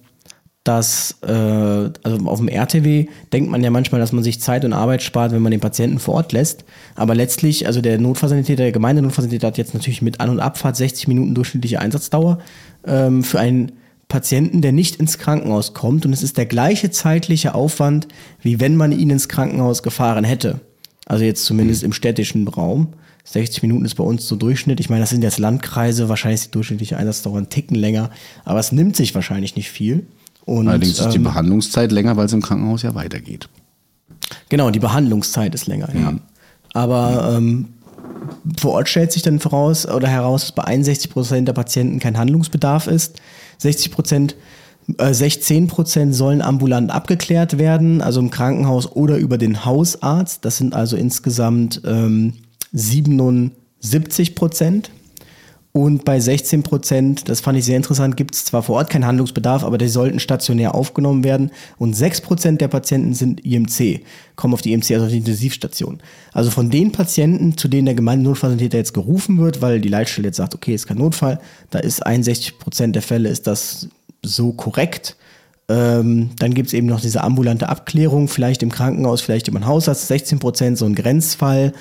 dass äh, also auf dem R T W denkt man ja manchmal, dass man sich Zeit und Arbeit spart, wenn man den Patienten vor Ort lässt. Aber letztlich, also der Notfallsanitäter, der Gemeindenotfallsanitäter hat jetzt natürlich mit An- und Abfahrt sechzig Minuten durchschnittliche Einsatzdauer ähm, für einen Patienten, der nicht ins Krankenhaus kommt. Und es ist der gleiche zeitliche Aufwand, wie wenn man ihn ins Krankenhaus gefahren hätte. Also jetzt zumindest im städtischen Raum. sechzig Minuten ist bei uns so Durchschnitt. Ich meine, das sind jetzt Landkreise, wahrscheinlich ist die durchschnittliche Einsatzdauer einen Ticken länger, aber es nimmt sich wahrscheinlich nicht viel. Und, Allerdings ist die ähm, Behandlungszeit länger, weil es im Krankenhaus ja weitergeht. Genau, die Behandlungszeit ist länger, ja. Aber ähm, vor Ort stellt sich dann voraus oder heraus, dass bei einundsechzig Prozent der Patienten kein Handlungsbedarf ist. sechzig Prozent, äh, sechzehn Prozent sollen ambulant abgeklärt werden, also im Krankenhaus oder über den Hausarzt. Das sind also insgesamt ähm, siebenundsiebzig Prozent. Und bei sechzehn Prozent, das fand ich sehr interessant, gibt es zwar vor Ort keinen Handlungsbedarf, aber die sollten stationär aufgenommen werden. Und sechs Prozent der Patienten sind I M C, kommen auf die I M C, also auf die Intensivstation. Also von den Patienten, zu denen der Gemeindenotfallsanitäter jetzt gerufen wird, weil die Leitstelle jetzt sagt, okay, ist kein Notfall, da ist einundsechzig Prozent der Fälle, ist das so korrekt. Ähm, dann gibt es eben noch diese ambulante Abklärung, vielleicht im Krankenhaus, vielleicht über den Hausarzt, sechzehn Prozent so ein Grenzfall.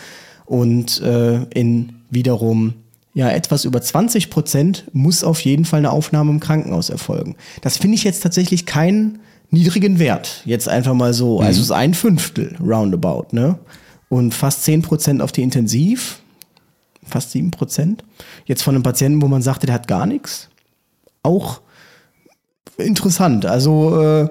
Und äh, in wiederum ja, etwas über zwanzig Prozent muss auf jeden Fall eine Aufnahme im Krankenhaus erfolgen. Das finde ich jetzt tatsächlich keinen niedrigen Wert. Jetzt einfach mal so, also es ist ein Fünftel roundabout, ne? Und fast zehn Prozent auf die Intensiv, fast sieben Prozent. Jetzt von einem Patienten, wo man sagte, der hat gar nichts. Auch interessant. Also, äh,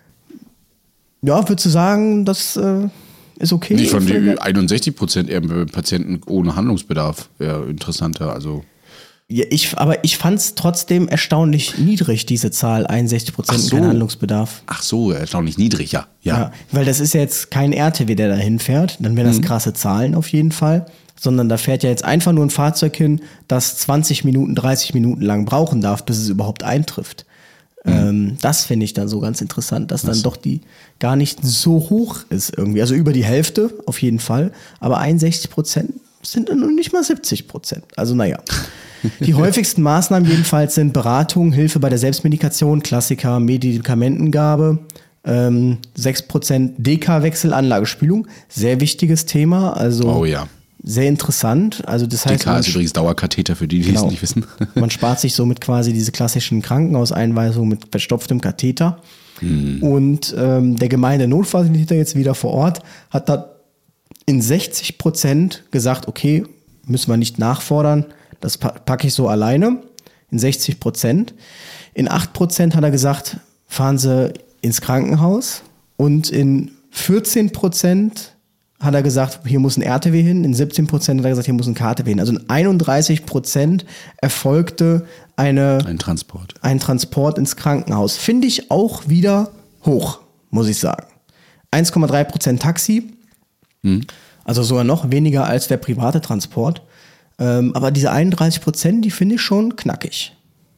ja, würdest du sagen, das äh, ist okay? Ich fand Für- die einundsechzig Prozent eher bei Patienten ohne Handlungsbedarf wäre interessanter. Also Ja, ich, aber ich fand es trotzdem erstaunlich niedrig, diese Zahl, einundsechzig Prozent Ach so. kein Handlungsbedarf. Ach so, erstaunlich niedrig, ja. ja. Ja, weil das ist ja jetzt kein R T W, der da hinfährt, dann wären das Mhm. krasse Zahlen auf jeden Fall, sondern da fährt ja jetzt einfach nur ein Fahrzeug hin, das zwanzig Minuten, dreißig Minuten lang brauchen darf, bis es überhaupt eintrifft. Mhm. Ähm, das finde ich dann so ganz interessant, dass dann doch die gar nicht so hoch ist irgendwie. Also über die Hälfte auf jeden Fall, aber einundsechzig Prozent sind dann noch nicht mal siebzig Prozent. Also naja. Die häufigsten Maßnahmen jedenfalls sind Beratung, Hilfe bei der Selbstmedikation, Klassiker, Medikamentengabe, ähm, sechs Prozent D K-Wechsel, Anlagespülung, sehr wichtiges Thema, also Oh ja. sehr interessant. Also das heißt, D K man, ist übrigens Dauerkatheter für die, die Genau. es nicht wissen. man spart sich somit quasi diese klassischen Krankenhauseinweisungen mit verstopftem Katheter. Hm. Und ähm, der gemeine Notfallsanitäter jetzt wieder vor Ort hat da in sechzig Prozent gesagt, okay, müssen wir nicht nachfordern, das packe ich so alleine, in sechzig Prozent. In acht Prozent hat er gesagt, fahren Sie ins Krankenhaus. Und in vierzehn Prozent hat er gesagt, hier muss ein R T W hin. In siebzehn Prozent hat er gesagt, hier muss ein K T W hin. Also in einunddreißig Prozent erfolgte eine, Ein Transport. ein Transport ins Krankenhaus. Finde ich auch wieder hoch, muss ich sagen. eins Komma drei Prozent Taxi, Hm. also sogar noch weniger als der private Transport. Ähm, aber diese einunddreißig Prozent, die finde ich schon knackig.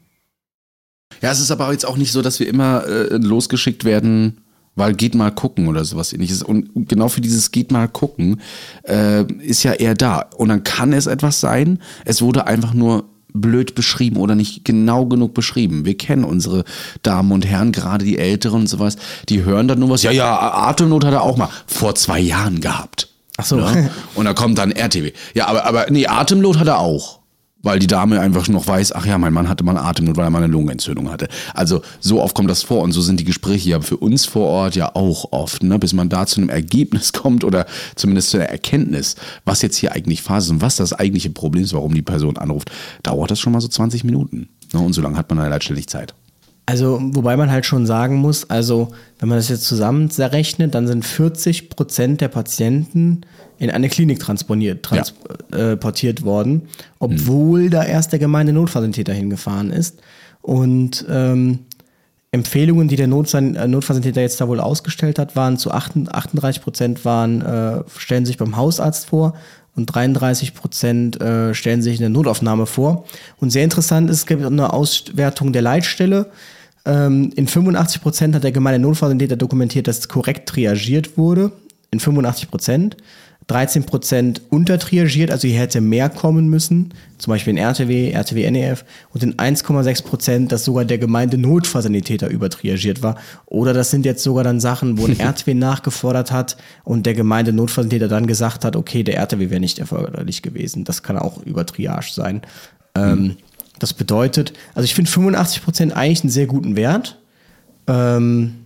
Ja, es ist aber jetzt auch nicht so, dass wir immer äh, losgeschickt werden, weil geht mal gucken oder sowas ähnliches. Und genau für dieses geht mal gucken äh, ist ja eher da. Und dann kann es etwas sein, es wurde einfach nur blöd beschrieben oder nicht genau genug beschrieben. Wir kennen unsere Damen und Herren, gerade die Älteren und sowas, die hören dann nur was, ja, ja, Atemnot hat er auch mal vor zwei Jahren gehabt. Ach so. Ja? Und da kommt dann R T W. Ja, aber, aber nee, Atemnot hat er auch. Weil die Dame einfach noch weiß, ach ja, mein Mann hatte mal Atemnot, weil er mal eine Lungenentzündung hatte. Also so oft kommt das vor und so sind die Gespräche ja für uns vor Ort ja auch oft, ne? Bis man da zu einem Ergebnis kommt oder zumindest zu einer Erkenntnis, was jetzt hier eigentlich Phase ist und was das eigentliche Problem ist, warum die Person anruft, dauert das schon mal so zwanzig Minuten. Ne? Und so lange hat man dann halt ständig Zeit. Also, wobei man halt schon sagen muss, also, wenn man das jetzt zusammen rechnet, dann sind vierzig Prozent der Patienten in eine Klinik transponiert, transportiert ja. worden, obwohl hm. da erst der gemeine Notfallsanitäter hingefahren ist. Und ähm, Empfehlungen, die der Notsan- Notfallsanitäter jetzt da wohl ausgestellt hat, waren zu achtunddreißig Prozent waren, äh, stellen sich beim Hausarzt vor und dreiunddreißig Prozent äh, stellen sich in der Notaufnahme vor. Und sehr interessant ist, es gibt eine Auswertung der Leitstelle. Ähm, in fünfundachtzig Prozent hat der gemeine Notfallsanitäter dokumentiert, dass korrekt triagiert wurde. In fünfundachtzig Prozent. dreizehn Prozent untertriagiert, also hier hätte mehr kommen müssen, zum Beispiel in R T W, R T W N E F, und in eins Komma sechs Prozent, dass sogar der gemeinte Notfallsanitäter übertriagiert war. Oder das sind jetzt sogar dann Sachen, wo ein R T W nachgefordert hat und der gemeinte Notfallsanitäter dann gesagt hat, okay, der R T W wäre nicht erforderlich gewesen. Das kann auch Übertriage sein. Mhm. Ähm, das bedeutet, also ich finde fünfundachtzig Prozent eigentlich einen sehr guten Wert, ähm,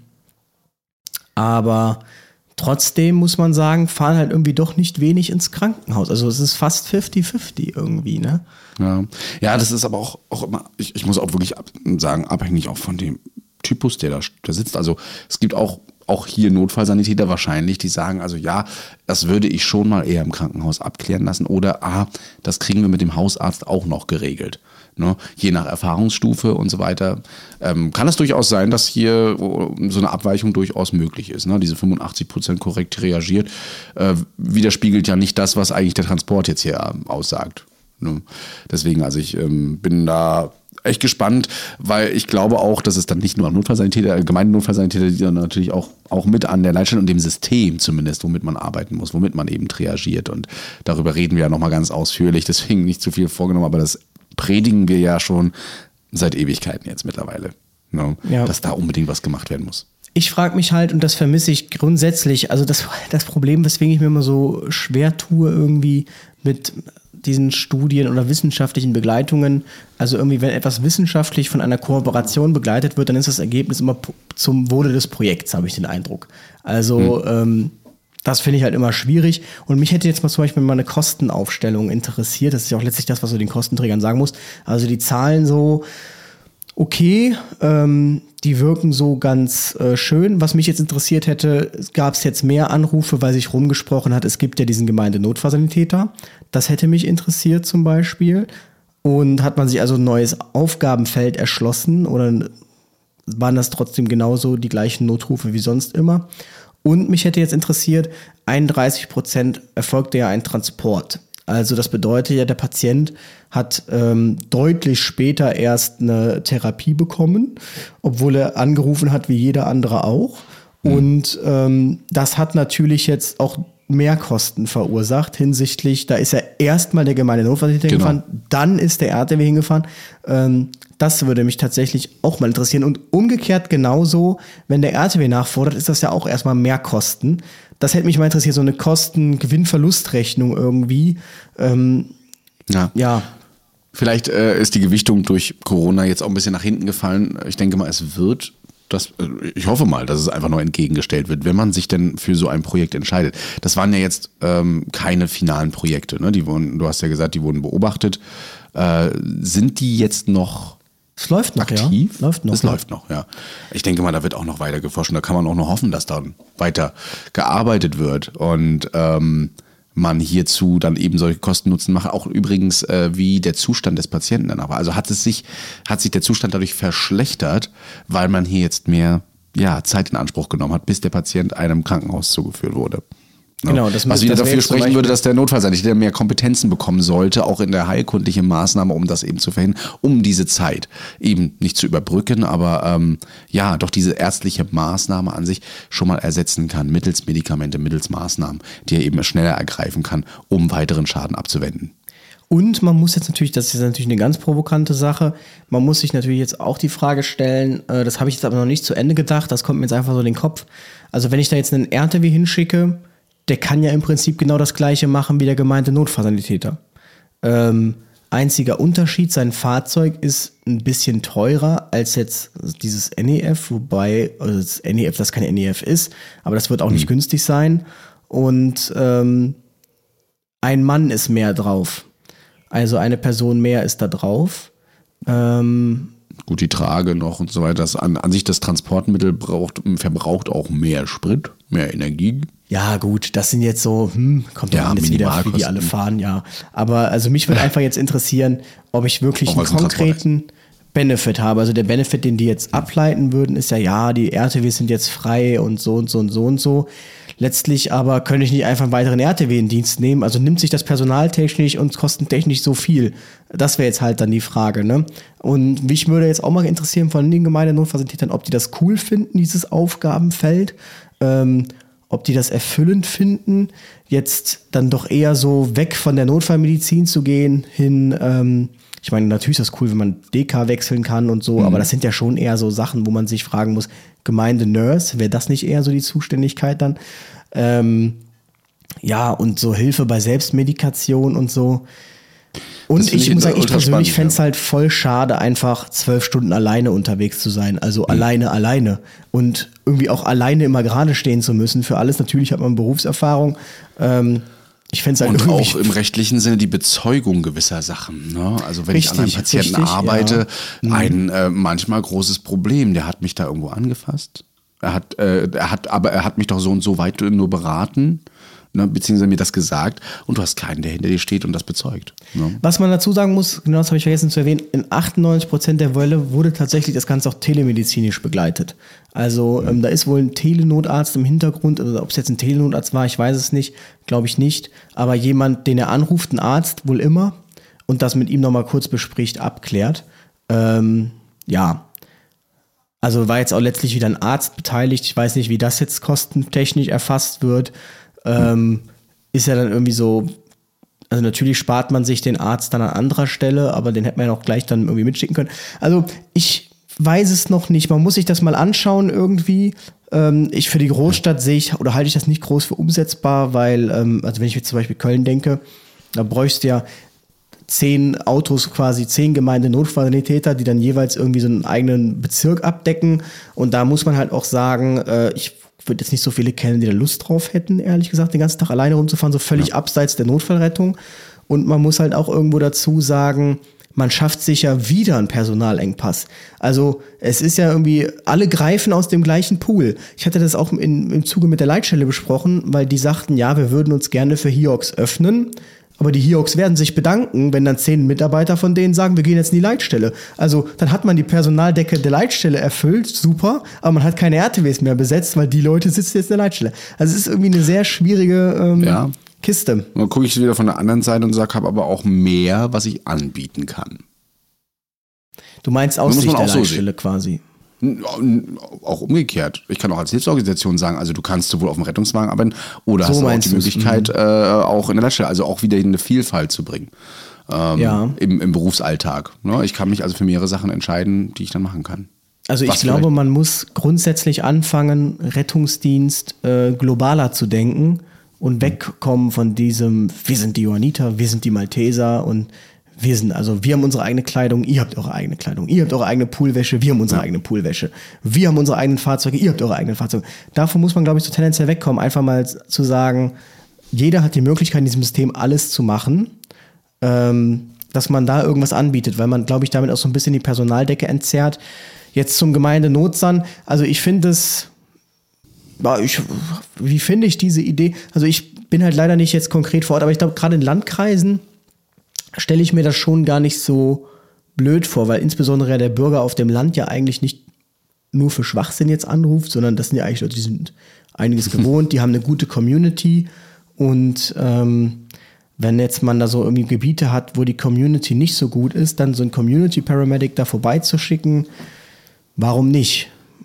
aber trotzdem muss man sagen, fahren halt irgendwie doch nicht wenig ins Krankenhaus. Also es ist fast fünfzig fünfzig irgendwie, ne? Ja, ja, das ist aber auch, auch immer, ich, ich muss auch wirklich ab, sagen, abhängig auch von dem Typus, der da, da sitzt. Also es gibt auch, auch hier Notfallsanitäter wahrscheinlich, die sagen, also ja, das würde ich schon mal eher im Krankenhaus abklären lassen oder ah, das kriegen wir mit dem Hausarzt auch noch geregelt. Ne? Je nach Erfahrungsstufe und so weiter, ähm, kann es durchaus sein, dass hier so eine Abweichung durchaus möglich ist. Ne? Diese fünfundachtzig Prozent korrekt reagiert, äh, widerspiegelt ja nicht das, was eigentlich der Transport jetzt hier äh, aussagt. Ne? Deswegen, also ich ähm, bin da echt gespannt, weil ich glaube auch, dass es dann nicht nur am Notfallsanitäter, allgemeinen Notfallsanitäter, die dann natürlich auch, auch mit an der Leitstelle und dem System zumindest, womit man arbeiten muss, womit man eben triagiert. Und darüber reden wir ja nochmal ganz ausführlich, deswegen nicht zu viel vorgenommen, aber das predigen wir ja schon seit Ewigkeiten jetzt mittlerweile, ne? Ja. Dass da unbedingt was gemacht werden muss. Ich frage mich halt, und das vermisse ich grundsätzlich, also das, das Problem, weswegen ich mir immer so schwer tue irgendwie mit diesen Studien oder wissenschaftlichen Begleitungen, also irgendwie, wenn etwas wissenschaftlich von einer Kooperation begleitet wird, dann ist das Ergebnis immer zum Wohle des Projekts, habe ich den Eindruck. Also, hm. ähm, das finde ich halt immer schwierig. Und mich hätte jetzt mal zum Beispiel mal eine Kostenaufstellung interessiert. Das ist ja auch letztlich das, was du den Kostenträgern sagen musst. Also die Zahlen so, okay, ähm, die wirken so ganz äh, schön. Was mich jetzt interessiert hätte, gab es jetzt mehr Anrufe, weil sich rumgesprochen hat, es gibt ja diesen Gemeindenotfallsanitäter. Das hätte mich interessiert zum Beispiel. Und hat man sich also ein neues Aufgabenfeld erschlossen oder waren das trotzdem genauso die gleichen Notrufe wie sonst immer? Und mich hätte jetzt interessiert, einunddreißig Prozent erfolgte ja ein Transport. Also das bedeutet ja, der Patient hat ähm, deutlich später erst eine Therapie bekommen, obwohl er angerufen hat wie jeder andere auch. Mhm. Und ähm, das hat natürlich jetzt auch Mehrkosten verursacht hinsichtlich, da ist ja erstmal der gemeine Notfallsanitäter genau. hingefahren, dann ist der R T W hingefahren. Ähm, das würde mich tatsächlich auch mal interessieren. Und umgekehrt genauso, wenn der R T W nachfordert, ist das ja auch erstmal Mehrkosten. Das hätte mich mal interessiert, so eine Kosten-Gewinn-Verlust-Rechnung irgendwie. Ähm, ja. ja. Vielleicht äh, ist die Gewichtung durch Corona jetzt auch ein bisschen nach hinten gefallen. Ich denke mal, es wird Das, ich hoffe mal, dass es einfach nur entgegengestellt wird, wenn man sich denn für so ein Projekt entscheidet. Das waren ja jetzt ähm, keine finalen Projekte, ne? Die wurden, du hast ja gesagt, die wurden beobachtet. Äh, sind die jetzt noch es läuft noch, aktiv? Ja. Läuft noch. Es ja. läuft noch, ja. Ich denke mal, da wird auch noch weiter geforscht und da kann man auch noch hoffen, dass dann weiter gearbeitet wird und ähm, man hierzu dann eben solche Kosten-Nutzen macht. Auch übrigens, äh, wie der Zustand des Patienten dann aber. Also hat es sich, hat sich der Zustand dadurch verschlechtert, weil man hier jetzt mehr ja, Zeit in Anspruch genommen hat, bis der Patient einem Krankenhaus zugeführt wurde. Ja. Genau, das Was wieder das dafür sprechen würde, dass der Notfallsanitäter mehr Kompetenzen bekommen sollte, auch in der heilkundlichen Maßnahme, um das eben zu verhindern, um diese Zeit eben nicht zu überbrücken, aber ähm, ja, doch diese ärztliche Maßnahme an sich schon mal ersetzen kann, mittels Medikamente, mittels Maßnahmen, die er eben schneller ergreifen kann, um weiteren Schaden abzuwenden. Und man muss jetzt natürlich, das ist natürlich eine ganz provokante Sache, man muss sich natürlich jetzt auch die Frage stellen, äh, das habe ich jetzt aber noch nicht zu Ende gedacht, das kommt mir jetzt einfach so in den Kopf. Also wenn ich da jetzt einen R T W hinschicke, der kann ja im Prinzip genau das Gleiche machen wie der gemeinte Notfallsanitäter. Ähm, einziger Unterschied, sein Fahrzeug ist ein bisschen teurer als jetzt dieses N E F, wobei also das N E F, das kein N E F ist, aber das wird auch nicht mhm. günstig sein. Und ähm, ein Mann ist mehr drauf. Also eine Person mehr ist da drauf. Ähm, Gut, die Trage noch und so weiter. Das an, an sich das Transportmittel braucht, verbraucht auch mehr Sprit, mehr Energie. Ja, gut, das sind jetzt so, hm, kommt doch ja, alles wieder, wie die alle fahren, ja. Aber also mich würde einfach jetzt interessieren, ob ich wirklich einen konkreten Benefit habe. Also der Benefit, den die jetzt ableiten würden, ist ja, ja, die R T Ws sind jetzt frei und so und so und so und so. Letztlich aber könnte ich nicht einfach einen weiteren R T W in Dienst nehmen. Also nimmt sich das personaltechnisch und kostentechnisch so viel? Das wäre jetzt halt dann die Frage, ne? Und mich würde jetzt auch mal interessieren von den Gemeindenotfallsanitätern, ob die das cool finden, dieses Aufgabenfeld. Ähm, ob die das erfüllend finden, jetzt dann doch eher so weg von der Notfallmedizin zu gehen, hin, ähm, ich meine, natürlich ist das cool, wenn man D K wechseln kann und so, mhm. aber das sind ja schon eher so Sachen, wo man sich fragen muss, Gemeinde-Nurse, wäre das nicht eher so die Zuständigkeit dann? Ähm, ja, und so Hilfe bei Selbstmedikation und so. Und ich, ich muss sagen, ich persönlich fände es ja. halt voll schade, einfach zwölf Stunden alleine unterwegs zu sein. Also mhm. alleine, alleine. Und irgendwie auch alleine immer gerade stehen zu müssen für alles. Natürlich hat man Berufserfahrung. Ähm, ich fände es halt und irgendwie... auch im rechtlichen Sinne die Bezeugung gewisser Sachen. Ne? Also wenn richtig, ich an einem Patienten richtig, arbeite, ja. ein äh, manchmal großes Problem. Der hat mich da irgendwo angefasst. Er hat, äh, er hat, aber er hat mich doch so und so weit nur beraten. Ne, beziehungsweise mir das gesagt und du hast keinen, der hinter dir steht und das bezeugt. Ne? Was man dazu sagen muss, genau das habe ich vergessen zu erwähnen, in achtundneunzig Prozent der Fälle wurde tatsächlich das Ganze auch telemedizinisch begleitet. Also ähm, da ist wohl ein Telenotarzt im Hintergrund, also ob es jetzt ein Telenotarzt war, ich weiß es nicht, glaube ich nicht, aber jemand, den er anruft, ein Arzt wohl immer und das mit ihm nochmal kurz bespricht, abklärt. Ähm, ja, also war jetzt auch letztlich wieder ein Arzt beteiligt, ich weiß nicht, wie das jetzt kostentechnisch erfasst wird. Ähm, ist ja dann irgendwie so, also natürlich spart man sich den Arzt dann an anderer Stelle, aber den hätte man ja auch gleich dann irgendwie mitschicken können. Also ich weiß es noch nicht, man muss sich das mal anschauen irgendwie. Ähm, ich für die Großstadt sehe ich, oder halte ich das nicht groß für umsetzbar, weil, ähm, also wenn ich jetzt zum Beispiel Köln denke, da bräuchst du ja zehn Autos, quasi zehn Gemeinde-Notfallsanitäter, die dann jeweils irgendwie so einen eigenen Bezirk abdecken und da muss man halt auch sagen, äh, ich würde jetzt nicht so viele kennen, die da Lust drauf hätten, ehrlich gesagt, den ganzen Tag alleine rumzufahren, so völlig ja. abseits der Notfallrettung. Und man muss halt auch irgendwo dazu sagen, man schafft sich ja wieder einen Personalengpass. Also es ist ja irgendwie, alle greifen aus dem gleichen Pool. Ich hatte das auch in, im Zuge mit der Leitstelle besprochen, weil die sagten, ja, wir würden uns gerne für Hiox öffnen, Aber die HIOX werden sich bedanken, wenn dann zehn Mitarbeiter von denen sagen, wir gehen jetzt in die Leitstelle. Also dann hat man die Personaldecke der Leitstelle erfüllt, super, aber man hat keine R T Ws mehr besetzt, weil die Leute sitzen jetzt in der Leitstelle. Also es ist irgendwie eine sehr schwierige ähm, ja. Kiste. Dann gucke ich wieder von der anderen Seite und sage, habe aber auch mehr, was ich anbieten kann. Du meinst aus Sicht der Leitstelle quasi? Auch umgekehrt. Ich kann auch als Hilfsorganisation sagen, also du kannst sowohl auf dem Rettungswagen arbeiten oder so hast auch die Möglichkeit, mhm. äh, auch in der Leitstelle, also auch wieder eine Vielfalt zu bringen ähm, ja. im, im Berufsalltag. Ne? Ich kann mich also für mehrere Sachen entscheiden, die ich dann machen kann. Also ich Was glaube, vielleicht? man muss grundsätzlich anfangen, Rettungsdienst äh, globaler zu denken und wegkommen von diesem, wir sind die Johanniter, wir sind die Malteser und wir sind, also wir haben unsere eigene Kleidung, ihr habt eure eigene Kleidung, ihr habt eure eigene Poolwäsche, wir haben unsere ja. eigene Poolwäsche, wir haben unsere eigenen Fahrzeuge, ihr habt eure eigenen Fahrzeuge. Davon muss man, glaube ich, so tendenziell wegkommen, einfach mal zu sagen, jeder hat die Möglichkeit, in diesem System alles zu machen, ähm, dass man da irgendwas anbietet, weil man, glaube ich, damit auch so ein bisschen die Personaldecke entzerrt. Jetzt zum Gemeindenotsan, also ich finde es, ich, wie finde ich diese Idee, also ich bin halt leider nicht jetzt konkret vor Ort, aber ich glaube, gerade in Landkreisen stelle ich mir das schon gar nicht so blöd vor, weil insbesondere der Bürger auf dem Land ja eigentlich nicht nur für Schwachsinn jetzt anruft, sondern das sind ja eigentlich Leute, die sind einiges gewohnt, die haben eine gute Community und ähm, wenn jetzt man da so irgendwie Gebiete hat, wo die Community nicht so gut ist, dann so ein Community-Paramedic da vorbeizuschicken, warum nicht?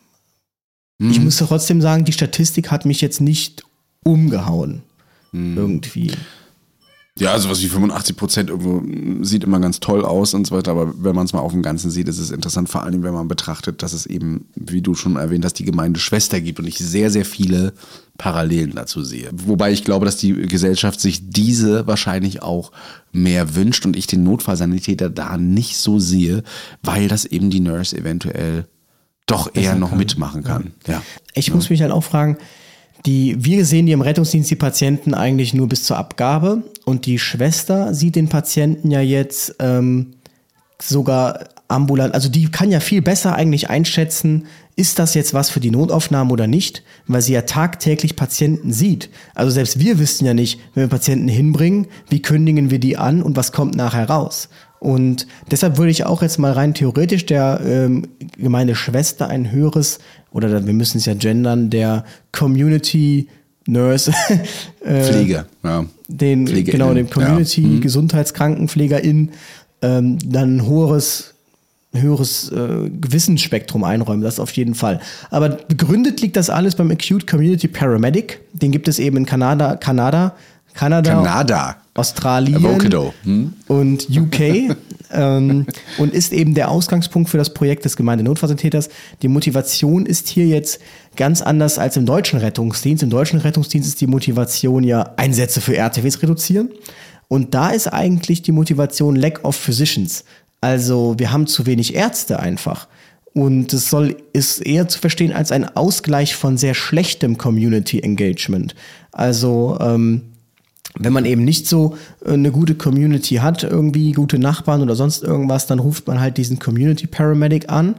Mhm. Ich muss trotzdem sagen, die Statistik hat mich jetzt nicht umgehauen. Mhm. Irgendwie. Ja, also was wie fünfundachtzig Prozent irgendwo sieht immer ganz toll aus und so weiter, aber wenn man es mal auf dem Ganzen sieht, ist es interessant, vor allem wenn man betrachtet, dass es eben, wie du schon erwähnt hast, die Gemeindeschwester gibt und ich sehr, sehr viele Parallelen dazu sehe. Wobei ich glaube, dass die Gesellschaft sich diese wahrscheinlich auch mehr wünscht und ich den Notfallsanitäter da nicht so sehe, weil das eben die Nurse eventuell doch eher noch kann. mitmachen kann. Ja. Ja. Ich ja. muss mich halt auch fragen, Die, wir sehen die im Rettungsdienst die Patienten eigentlich nur bis zur Abgabe und die Schwester sieht den Patienten ja jetzt ähm, sogar ambulant, also die kann ja viel besser eigentlich einschätzen, ist das jetzt was für die Notaufnahme oder nicht, weil sie ja tagtäglich Patienten sieht. Also selbst wir wüssten ja nicht, wenn wir Patienten hinbringen, wie kündigen wir die an und was kommt nachher raus. Und deshalb würde ich auch jetzt mal rein theoretisch der ähm, Gemeindeschwester ein höheres, oder wir müssen es ja gendern, der Community Nurse. äh, Pfleger, ja. Den, genau, dem Community ja. Gesundheitskrankenpflegerin ähm, dann ein höheres, höheres äh, Gewissensspektrum einräumen, das auf jeden Fall. Aber begründet liegt das alles beim Acute Community Paramedic. Den gibt es eben in Kanada, Kanada, Kanada. Kanada. Australien hm? und U K ähm, und ist eben der Ausgangspunkt für das Projekt des Gemeindenotfallsanitäters. Die Motivation ist hier jetzt ganz anders als im deutschen Rettungsdienst. Im deutschen Rettungsdienst ist die Motivation ja Einsätze für R T Ws reduzieren und da ist eigentlich die Motivation Lack of Physicians. Also wir haben zu wenig Ärzte einfach. Und es soll, ist eher zu verstehen als ein Ausgleich von sehr schlechtem Community Engagement. Also ähm, wenn man eben nicht so eine gute Community hat, irgendwie gute Nachbarn oder sonst irgendwas, dann ruft man halt diesen Community Paramedic an.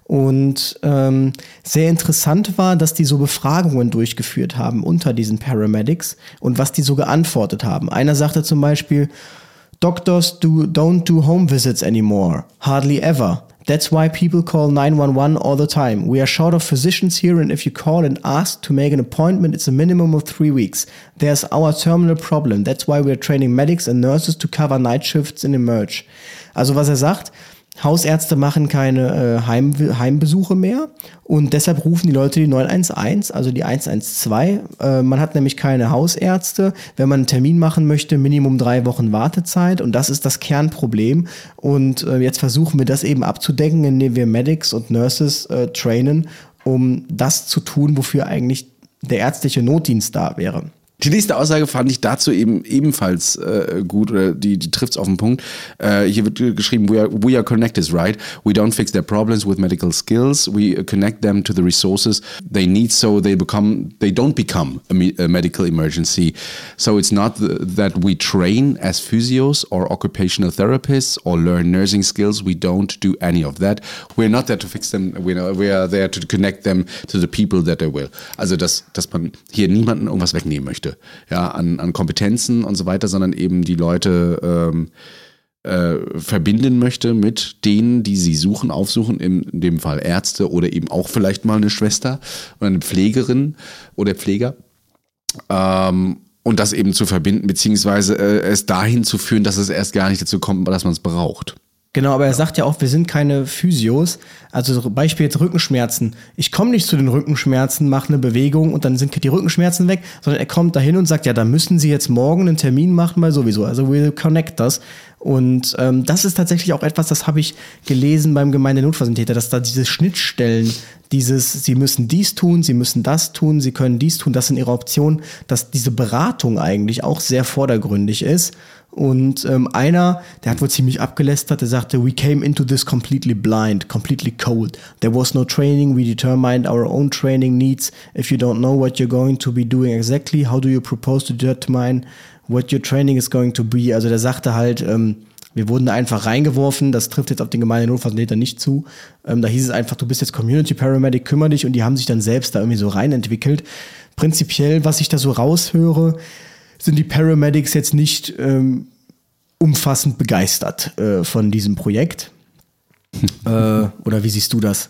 Und ähm, sehr interessant war, dass die so Befragungen durchgeführt haben unter diesen Paramedics und was die so geantwortet haben. Einer sagte zum Beispiel, Doctors do, don't do home visits anymore, hardly ever. That's why people call nine one one all the time. We are short of physicians here, and if you call and ask to make an appointment, it's a minimum of three weeks. There's our terminal problem. That's why we are training medics and nurses to cover night shifts in Emerge. Also was er sagt, Hausärzte machen keine äh, Heim, Heimbesuche mehr und deshalb rufen die Leute die neun eins eins, also die eins eins zwei. Äh, man hat nämlich keine Hausärzte. Wenn man einen Termin machen möchte, Minimum drei Wochen Wartezeit und das ist das Kernproblem. Und äh, jetzt versuchen wir das eben abzudecken, indem wir Medics und Nurses äh, trainen, um das zu tun, wofür eigentlich der ärztliche Notdienst da wäre. Die nächste Aussage fand ich dazu eben ebenfalls äh, gut, oder die, die trifft es auf den Punkt. Äh, hier wird geschrieben, we are, we are connected, right? We don't fix their problems with medical skills. We connect them to the resources they need so they become, they don't become a, me- a medical emergency. So it's not the, that we train as physios or occupational therapists or learn nursing skills. We don't do any of that. We're not there to fix them. We are there to connect them to the people that they will. Also, dass, dass man hier niemanden irgendwas wegnehmen möchte. möchte, ja, an, an Kompetenzen und so weiter, sondern eben die Leute ähm, äh, verbinden möchte mit denen, die sie suchen, aufsuchen, in, in dem Fall Ärzte oder eben auch vielleicht mal eine Schwester oder eine Pflegerin oder Pfleger. Ähm, und das eben zu verbinden, beziehungsweise äh, es dahin zu führen, dass es erst gar nicht dazu kommt, dass man es braucht. Genau, aber er sagt ja auch, wir sind keine Physios. Also Beispiel jetzt Rückenschmerzen. Ich komme nicht zu den Rückenschmerzen, mache eine Bewegung und dann sind die Rückenschmerzen weg, sondern er kommt dahin und sagt, ja, da müssen Sie jetzt morgen einen Termin machen, weil sowieso. Also we'll connect das. Und ähm, das ist tatsächlich auch etwas, das habe ich gelesen beim Gemeindenotfallsanitäter, dass da diese Schnittstellen, dieses, Sie müssen dies tun, Sie müssen das tun, Sie können dies tun, das sind Ihre Optionen, dass diese Beratung eigentlich auch sehr vordergründig ist. Und ähm, einer, der hat wohl ziemlich abgelästert, der sagte, we came into this completely blind, completely cold. There was no training, we determined our own training needs. If you don't know what you're going to be doing exactly, how do you propose to determine what your training is going to be? Also der sagte halt, ähm, wir wurden da einfach reingeworfen, das trifft jetzt auf den Gemeindenotfallsanitäter nicht zu. Ähm, da hieß es einfach, du bist jetzt Community Paramedic, kümmere dich, und die haben sich dann selbst da irgendwie so reinentwickelt. Prinzipiell, was ich da so raushöre, sind die Paramedics jetzt nicht ähm, umfassend begeistert äh, von diesem Projekt. äh, oder wie siehst du das?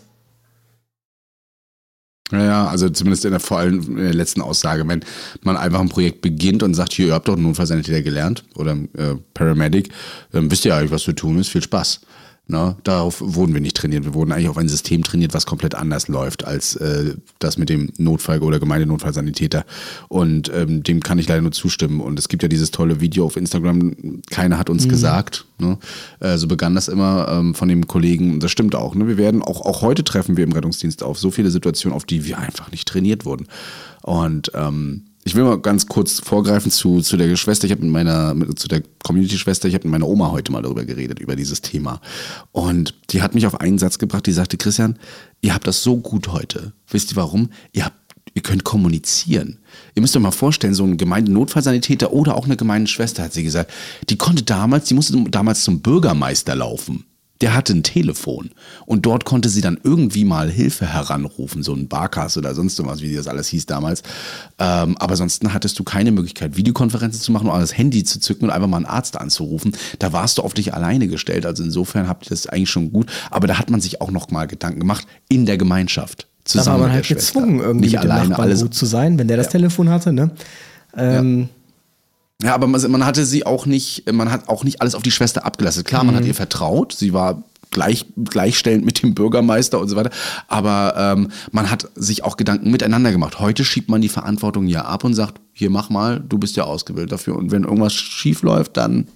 Ja, also zumindest in der, vor allem in der letzten Aussage, wenn man einfach ein Projekt beginnt und sagt, hier, ihr habt doch einen Notfallsanitäter gelernt oder äh, Paramedic, dann wisst ihr eigentlich, was zu tun ist, viel Spaß. Na, darauf wurden wir nicht trainiert. Wir wurden eigentlich auf ein System trainiert, was komplett anders läuft als äh, das mit dem Notfall- oder Gemeindenotfallsanitäter. Und ähm, dem kann ich leider nur zustimmen. Und es gibt ja dieses tolle Video auf Instagram, keiner hat uns mhm. gesagt. Ne? Äh, so begann das immer ähm, von dem Kollegen. Das stimmt auch. Ne? Wir werden auch, auch heute treffen wir im Rettungsdienst auf so viele Situationen, auf die wir einfach nicht trainiert wurden. Und ähm, ich will mal ganz kurz vorgreifen zu, zu der Schwester. Ich habe mit meiner, mit, zu der Community-Schwester, ich habe mit meiner Oma heute mal darüber geredet, über dieses Thema. Und die hat mich auf einen Satz gebracht, die sagte, Christian, ihr habt das so gut heute. Wisst ihr warum? Ihr habt, ihr könnt kommunizieren. Ihr müsst euch mal vorstellen, so ein Gemeindenotfallsanitäter oder auch eine Gemeindeschwester, hat sie gesagt, die konnte damals, die musste damals zum Bürgermeister laufen. Der hatte ein Telefon und dort konnte sie dann irgendwie mal Hilfe heranrufen, so ein Barkas oder sonst was, wie das alles hieß damals. Ähm, aber sonst hattest du keine Möglichkeit, Videokonferenzen zu machen oder das Handy zu zücken und einfach mal einen Arzt anzurufen. Da warst du auf dich alleine gestellt. Also insofern habt ihr das eigentlich schon gut. Aber da hat man sich auch noch mal Gedanken gemacht in der Gemeinschaft. Da war man halt gezwungen, irgendwie nicht mit dem alleine Nachbarn alles gut zu sein, wenn der das ja. Telefon hatte, ne? Ähm, ja. Ja, aber man, man hatte sie auch nicht, man hat auch nicht alles auf die Schwester abgelastet. Klar, man mhm. hat ihr vertraut, sie war gleich, gleichstellend mit dem Bürgermeister und so weiter, aber ähm, man hat sich auch Gedanken miteinander gemacht. Heute schiebt man die Verantwortung ja ab und sagt, hier mach mal, du bist ja ausgebildet dafür, und wenn irgendwas schief läuft, dann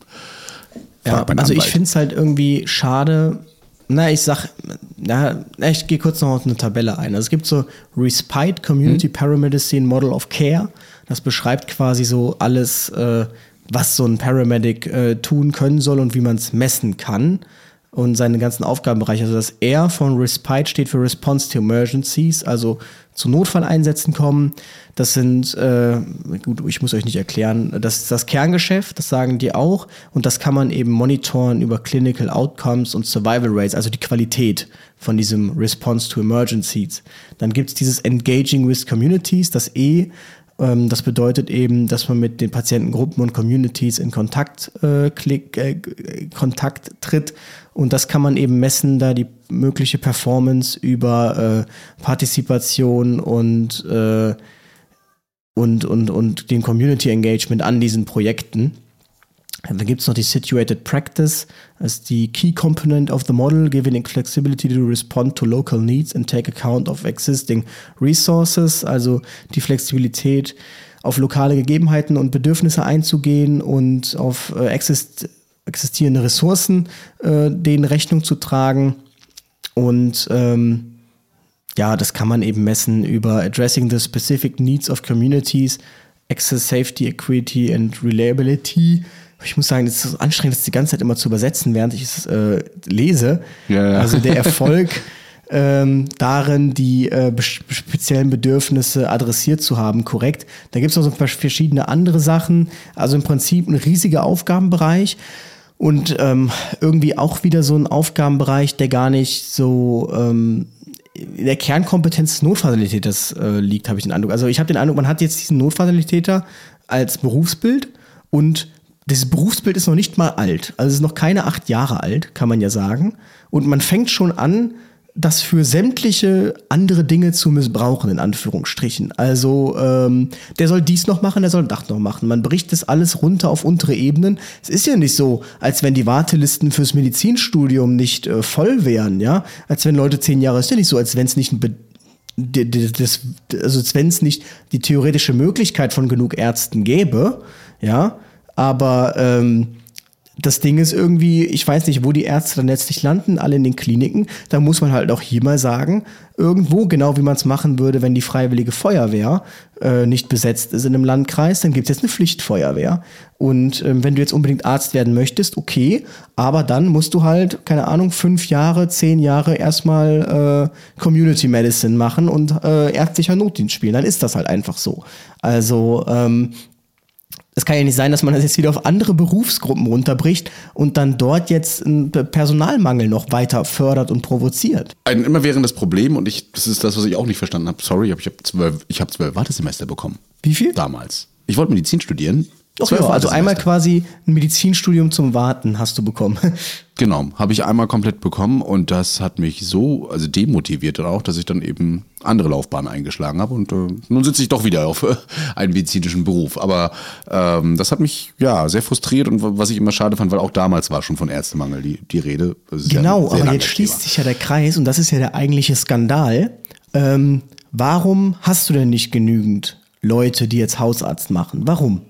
ja, also ich finde es halt irgendwie schade. Na, ich sag, na, ich gehe kurz noch auf eine Tabelle ein. Also es gibt so Respite Community hm. Paramedicine Model of Care. Das beschreibt quasi so alles, äh, was so ein Paramedic äh, tun können soll und wie man es messen kann. Und seine ganzen Aufgabenbereiche. Also das R von Respite steht für Response to Emergencies, also zu Notfalleinsätzen kommen. Das sind, äh, gut, ich muss euch nicht erklären, das ist das Kerngeschäft, das sagen die auch. Und das kann man eben monitoren über Clinical Outcomes und Survival Rates, also die Qualität von diesem Response to Emergencies. Dann gibt es dieses Engaging with Communities, das E. Ähm, das bedeutet eben, dass man mit den Patientengruppen und Communities in Kontakt, äh, klick, äh, Kontakt tritt. Und das kann man eben messen, da die mögliche Performance über äh, Partizipation und, äh, und, und, und den Community Engagement an diesen Projekten. Dann gibt es noch die Situated Practice as die Key Component of the Model, giving flexibility to respond to local needs and take account of existing resources, also die Flexibilität, auf lokale Gegebenheiten und Bedürfnisse einzugehen und auf äh, exist- existierende Ressourcen äh, denen Rechnung zu tragen. Und ähm, ja, das kann man eben messen über Addressing the Specific Needs of Communities, Access, Safety, Equity and Reliability. Ich muss sagen, es ist anstrengend, das die ganze Zeit immer zu übersetzen, während ich es äh, lese. Ja, ja. Also der Erfolg ähm, darin, die äh, speziellen Bedürfnisse adressiert zu haben, korrekt. Da gibt es noch so verschiedene andere Sachen. Also im Prinzip ein riesiger Aufgabenbereich und ähm, irgendwie auch wieder so ein Aufgabenbereich, der gar nicht so ähm, in der Kernkompetenz des Notfallsanitäters äh, liegt, habe ich den Eindruck. Also ich habe den Eindruck, man hat jetzt diesen Notfallsanitäter als Berufsbild und dieses Berufsbild ist noch nicht mal alt. Also es ist noch keine acht Jahre alt, kann man ja sagen. Und man fängt schon an, das für sämtliche andere Dinge zu missbrauchen, in Anführungsstrichen. Also ähm, der soll dies noch machen, der soll das noch machen. Man bricht das alles runter auf untere Ebenen. Es ist ja nicht so, als wenn die Wartelisten fürs Medizinstudium nicht äh, voll wären, ja. Als wenn Leute zehn Jahre, ist ja nicht so, als wenn es nicht ein Be- das, also wenn es nicht die theoretische Möglichkeit von genug Ärzten gäbe, ja. Aber ähm, das Ding ist irgendwie, ich weiß nicht, wo die Ärzte dann letztlich landen, alle in den Kliniken. Da muss man halt auch hier mal sagen, irgendwo, genau wie man es machen würde, wenn die Freiwillige Feuerwehr äh, nicht besetzt ist in einem Landkreis, dann gibt es jetzt eine Pflichtfeuerwehr. Und ähm, wenn du jetzt unbedingt Arzt werden möchtest, okay, aber dann musst du halt, keine Ahnung, fünf Jahre, zehn Jahre erstmal äh, Community Medicine machen und äh, ärztlicher Notdienst spielen. Dann ist das halt einfach so. Also, ähm, es kann ja nicht sein, dass man das jetzt wieder auf andere Berufsgruppen runterbricht und dann dort jetzt einen Personalmangel noch weiter fördert und provoziert. Ein immerwährendes Problem, und ich, das ist das, was ich auch nicht verstanden habe. Sorry, ich habe zwölf, ich habe zwölf Wartesemester bekommen. Wie viel? Damals. Ich wollte Medizin studieren. Doch, ja, also einmal quasi ein Medizinstudium zum Warten hast du bekommen. Genau, habe ich einmal komplett bekommen und das hat mich so also demotiviert auch, dass ich dann eben andere Laufbahnen eingeschlagen habe und äh, nun sitze ich doch wieder auf äh, einen medizinischen Beruf. Aber ähm, das hat mich ja sehr frustriert und was ich immer schade fand, weil auch damals war schon von Ärztemangel die, die Rede. Genau, ja aber jetzt schließt sich ja der Kreis und das ist ja der eigentliche Skandal. Ähm, warum hast du denn nicht genügend Leute, die jetzt Hausarzt machen? Warum?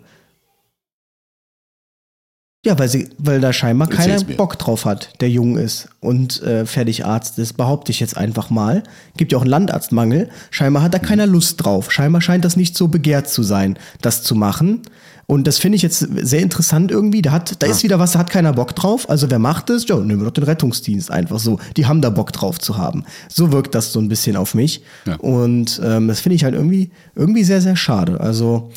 Ja, weil, sie, weil da scheinbar keiner Bock drauf hat, der jung ist und äh, fertig Arzt ist, behaupte ich jetzt einfach mal. Gibt ja auch einen Landarztmangel. Scheinbar hat da keiner Lust drauf. Scheinbar scheint das nicht so begehrt zu sein, das zu machen. Und das finde ich jetzt sehr interessant irgendwie. Da, hat, da ja. ist wieder was, da hat keiner Bock drauf. Also wer macht es? Ja, nehmen wir doch den Rettungsdienst einfach so. Die haben da Bock drauf zu haben. So wirkt das so ein bisschen auf mich. Ja. Und ähm, das finde ich halt irgendwie, irgendwie sehr, sehr schade. Also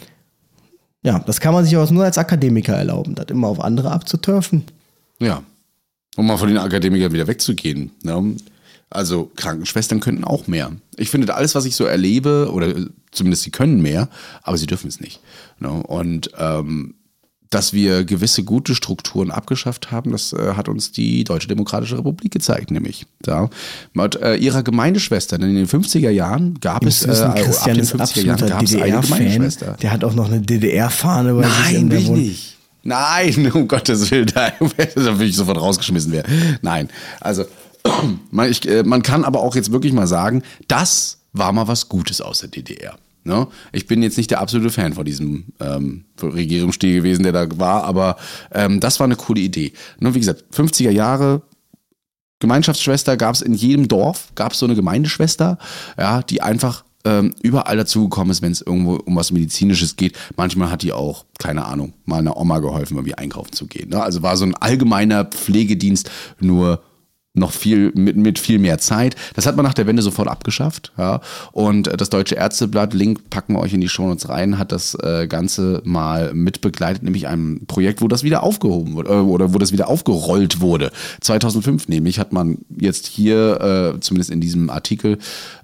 ja, das kann man sich auch nur als Akademiker erlauben, das immer auf andere abzuturfen. Ja, um mal von den Akademikern wieder wegzugehen. Ne? Also Krankenschwestern könnten auch mehr. Ich finde, alles, was ich so erlebe, oder zumindest sie können mehr, aber sie dürfen es nicht. Ne? Und ähm, dass wir gewisse gute Strukturen abgeschafft haben, das äh, hat uns die Deutsche Demokratische Republik gezeigt, nämlich. Ja. Mit äh, ihrer Gemeindeschwester in den fünfziger Jahren gab es, äh, ab den fünfziger Jahren gab es eine Gemeindeschwester. Der hat auch noch eine D D R-Fahne bei sich. Nein, will ich nicht. Nein, um Gottes Willen, da will ich sofort rausgeschmissen werden. Nein, also man, ich, äh, man kann aber auch jetzt wirklich mal sagen, das war mal was Gutes aus der D D R. Ne? Ich bin jetzt nicht der absolute Fan von diesem ähm, Regierungsstil gewesen, der da war, aber ähm, das war eine coole Idee. Ne? Wie gesagt, fünfziger Jahre, Gemeinschaftsschwester gab es in jedem Dorf, gab es so eine Gemeindeschwester, ja, die einfach ähm, überall dazugekommen ist, wenn es irgendwo um was Medizinisches geht. Manchmal hat die auch, keine Ahnung, mal einer Oma geholfen, irgendwie einkaufen zu gehen. Ne? Also war so ein allgemeiner Pflegedienst, nur noch viel mit, mit viel mehr Zeit. Das hat man nach der Wende sofort abgeschafft. Ja. Und das Deutsche Ärzteblatt, Link packen wir euch in die Shownotes rein, hat das äh, Ganze mal mitbegleitet, nämlich ein Projekt, wo das wieder aufgehoben wurde, äh, oder wo das wieder aufgerollt wurde. zweitausendfünf nämlich hat man jetzt hier, äh, zumindest in diesem Artikel,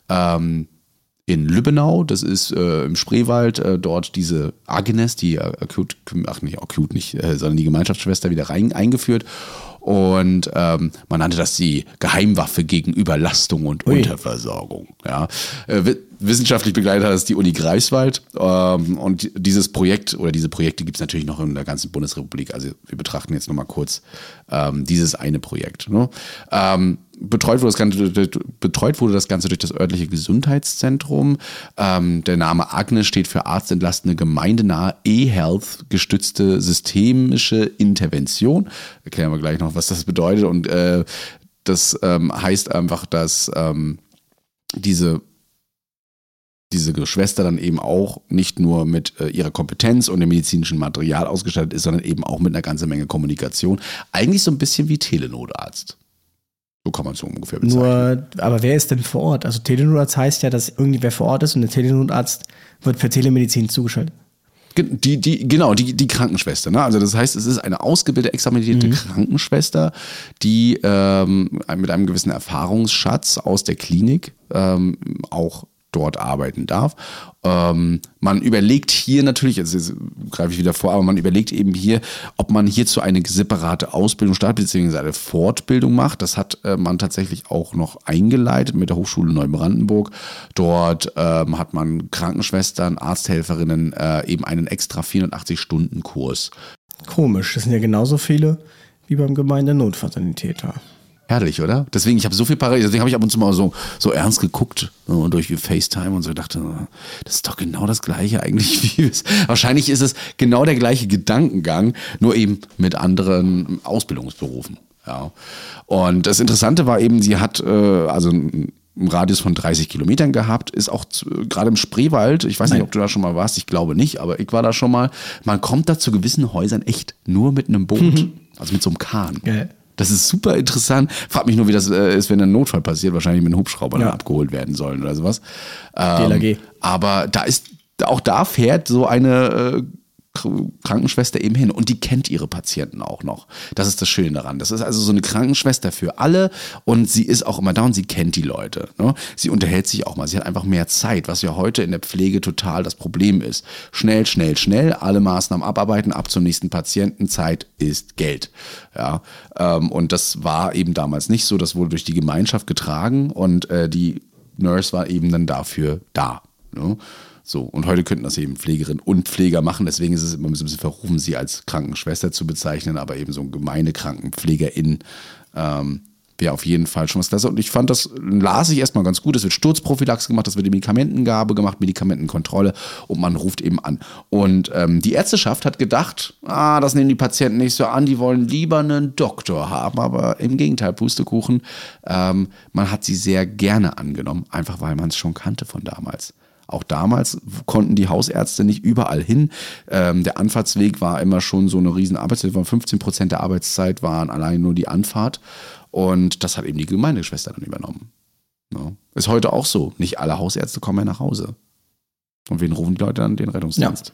ähm, in Lübbenau, das ist äh, im Spreewald, äh, dort diese Agnes, die akut, ach nicht, akut nicht, äh, sondern die Gemeinschaftsschwester wieder rein eingeführt. Und ähm, man nannte das die Geheimwaffe gegen Überlastung und Ui. Unterversorgung. Ja. Äh, wissenschaftlich begleitet hat es die Uni Greifswald. Ähm, und dieses Projekt oder diese Projekte gibt es natürlich noch in der ganzen Bundesrepublik. Also wir betrachten jetzt nochmal kurz ähm, dieses eine Projekt. Ne? Ähm, betreut, wurde das Ganze, betreut wurde das Ganze durch das örtliche Gesundheitszentrum. Ähm, der Name Agnes steht für arztentlastende, gemeindenahe E-Health gestützte systemische Intervention. Erklären wir gleich noch, was das bedeutet. Und äh, das ähm, heißt einfach, dass ähm, diese diese Schwester dann eben auch nicht nur mit äh, ihrer Kompetenz und dem medizinischen Material ausgestattet ist, sondern eben auch mit einer ganzen Menge Kommunikation. Eigentlich so ein bisschen wie Telenotarzt. So kann man es so ungefähr bezeichnen. Nur, aber wer ist denn vor Ort? Also Telenotarzt heißt ja, dass irgendwer vor Ort ist und der Telenotarzt wird per Telemedizin zugeschaltet. Die, die, genau, die, die Krankenschwester. Ne? Also das heißt, es ist eine ausgebildete, examinierte mhm. Krankenschwester, die ähm, mit einem gewissen Erfahrungsschatz aus der Klinik ähm, auch dort arbeiten darf. Ähm, man überlegt hier natürlich, es ist greife ich wieder vor, aber man überlegt eben hier, ob man hierzu eine separate Ausbildung startet, beziehungsweise eine Fortbildung macht. Das hat äh, man tatsächlich auch noch eingeleitet mit der Hochschule Neubrandenburg. Dort ähm, hat man Krankenschwestern, Arzthelferinnen äh, eben einen extra vierhundertachtzig-Stunden-Kurs. Komisch, das sind ja genauso viele wie beim Gemeindenotfallsanitäter. Herrlich, oder? Deswegen, ich habe so viel Parallel, deswegen habe ich ab und zu mal so, so ernst geguckt so, durch FaceTime und so dachte, das ist doch genau das Gleiche eigentlich wie es. Wahrscheinlich ist es genau der gleiche Gedankengang, nur eben mit anderen Ausbildungsberufen. Ja. Und das Interessante war eben, sie hat äh, also einen Radius von dreißig Kilometern gehabt, ist auch zu, gerade im Spreewald, ich weiß Nein. nicht, ob du da schon mal warst, ich glaube nicht, aber ich war da schon mal, man kommt da zu gewissen Häusern echt nur mit einem Boot, mhm. also mit so einem Kahn. Geil. Das ist super interessant. Frag mich nur, wie das äh, ist, wenn ein Notfall passiert. Wahrscheinlich mit einem Hubschrauber ja. dann abgeholt werden sollen oder sowas. Ähm, D L R G. Aber da ist, auch da fährt so eine äh, Krankenschwester eben hin und die kennt ihre Patienten auch noch. Das ist das Schöne daran. Das ist also so eine Krankenschwester für alle und sie ist auch immer da und sie kennt die Leute. Ne? Sie unterhält sich auch mal. Sie hat einfach mehr Zeit, was ja heute in der Pflege total das Problem ist. Schnell, schnell, schnell, alle Maßnahmen abarbeiten, ab zum nächsten Patienten. Zeit ist Geld. Ja, ähm, und das war eben damals nicht so. Das wurde durch die Gemeinschaft getragen und äh, die Nurse war eben dann dafür da. Ne? So, und heute könnten das eben Pflegerinnen und Pfleger machen, deswegen ist es immer ein bisschen verrufen, sie als Krankenschwester zu bezeichnen, aber eben so ein gemeine Krankenpflegerin ähm, wäre auf jeden Fall schon was klasse. Und ich fand, das las ich erstmal ganz gut, es wird Sturzprophylaxe gemacht, es wird die Medikamentengabe gemacht, Medikamentenkontrolle und man ruft eben an. Und ähm, die Ärzteschaft hat gedacht, ah, das nehmen die Patienten nicht so an, die wollen lieber einen Doktor haben, aber im Gegenteil, Pustekuchen, ähm, man hat sie sehr gerne angenommen, einfach weil man es schon kannte von damals. Auch damals konnten die Hausärzte nicht überall hin. Ähm, der Anfahrtsweg war immer schon so eine riesen Arbeitszeit. fünfzehn Prozent der Arbeitszeit waren allein nur die Anfahrt. Und das hat eben die Gemeindeschwester dann übernommen. Ja. Ist heute auch so. Nicht alle Hausärzte kommen mehr nach Hause. Und wen rufen die Leute dann? Den Rettungsdienst.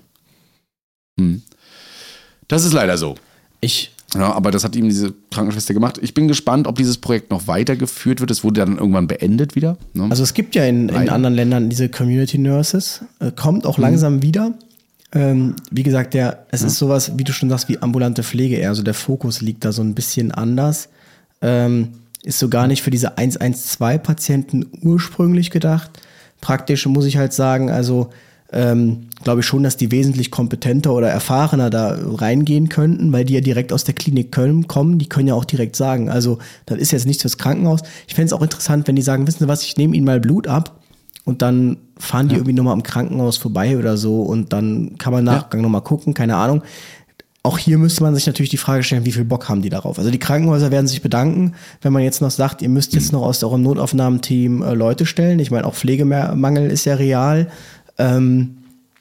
Ja. Hm. Das ist leider so. Ich... Ja, aber das hat ihm diese Krankenschwester gemacht. Ich bin gespannt, ob dieses Projekt noch weitergeführt wird. Es wurde dann irgendwann beendet wieder. Ne? Also es gibt ja in, in anderen Ländern diese Community Nurses. Äh, kommt auch mhm. langsam wieder. Ähm, wie gesagt, der, es ja. ist sowas, wie du schon sagst, wie ambulante Pflege eher. Also der Fokus liegt da so ein bisschen anders. Ähm, ist so gar nicht für diese eins eins zwei Patienten ursprünglich gedacht. Praktisch muss ich halt sagen, also Ähm, glaube ich schon, dass die wesentlich kompetenter oder erfahrener da reingehen könnten, weil die ja direkt aus der Klinik Köln kommen, die können ja auch direkt sagen, also das ist jetzt nichts fürs Krankenhaus. Ich fände es auch interessant, wenn die sagen, wissen Sie was, ich nehme Ihnen mal Blut ab und dann fahren die ja. irgendwie nochmal am Krankenhaus vorbei oder so und dann kann man Nachgang ja. nochmal gucken, keine Ahnung. Auch hier müsste man sich natürlich die Frage stellen, wie viel Bock haben die darauf? Also die Krankenhäuser werden sich bedanken, wenn man jetzt noch sagt, ihr müsst jetzt noch aus eurem Notaufnahmenteam äh, Leute stellen. Ich meine, auch Pflegemangel ist ja real. Ähm,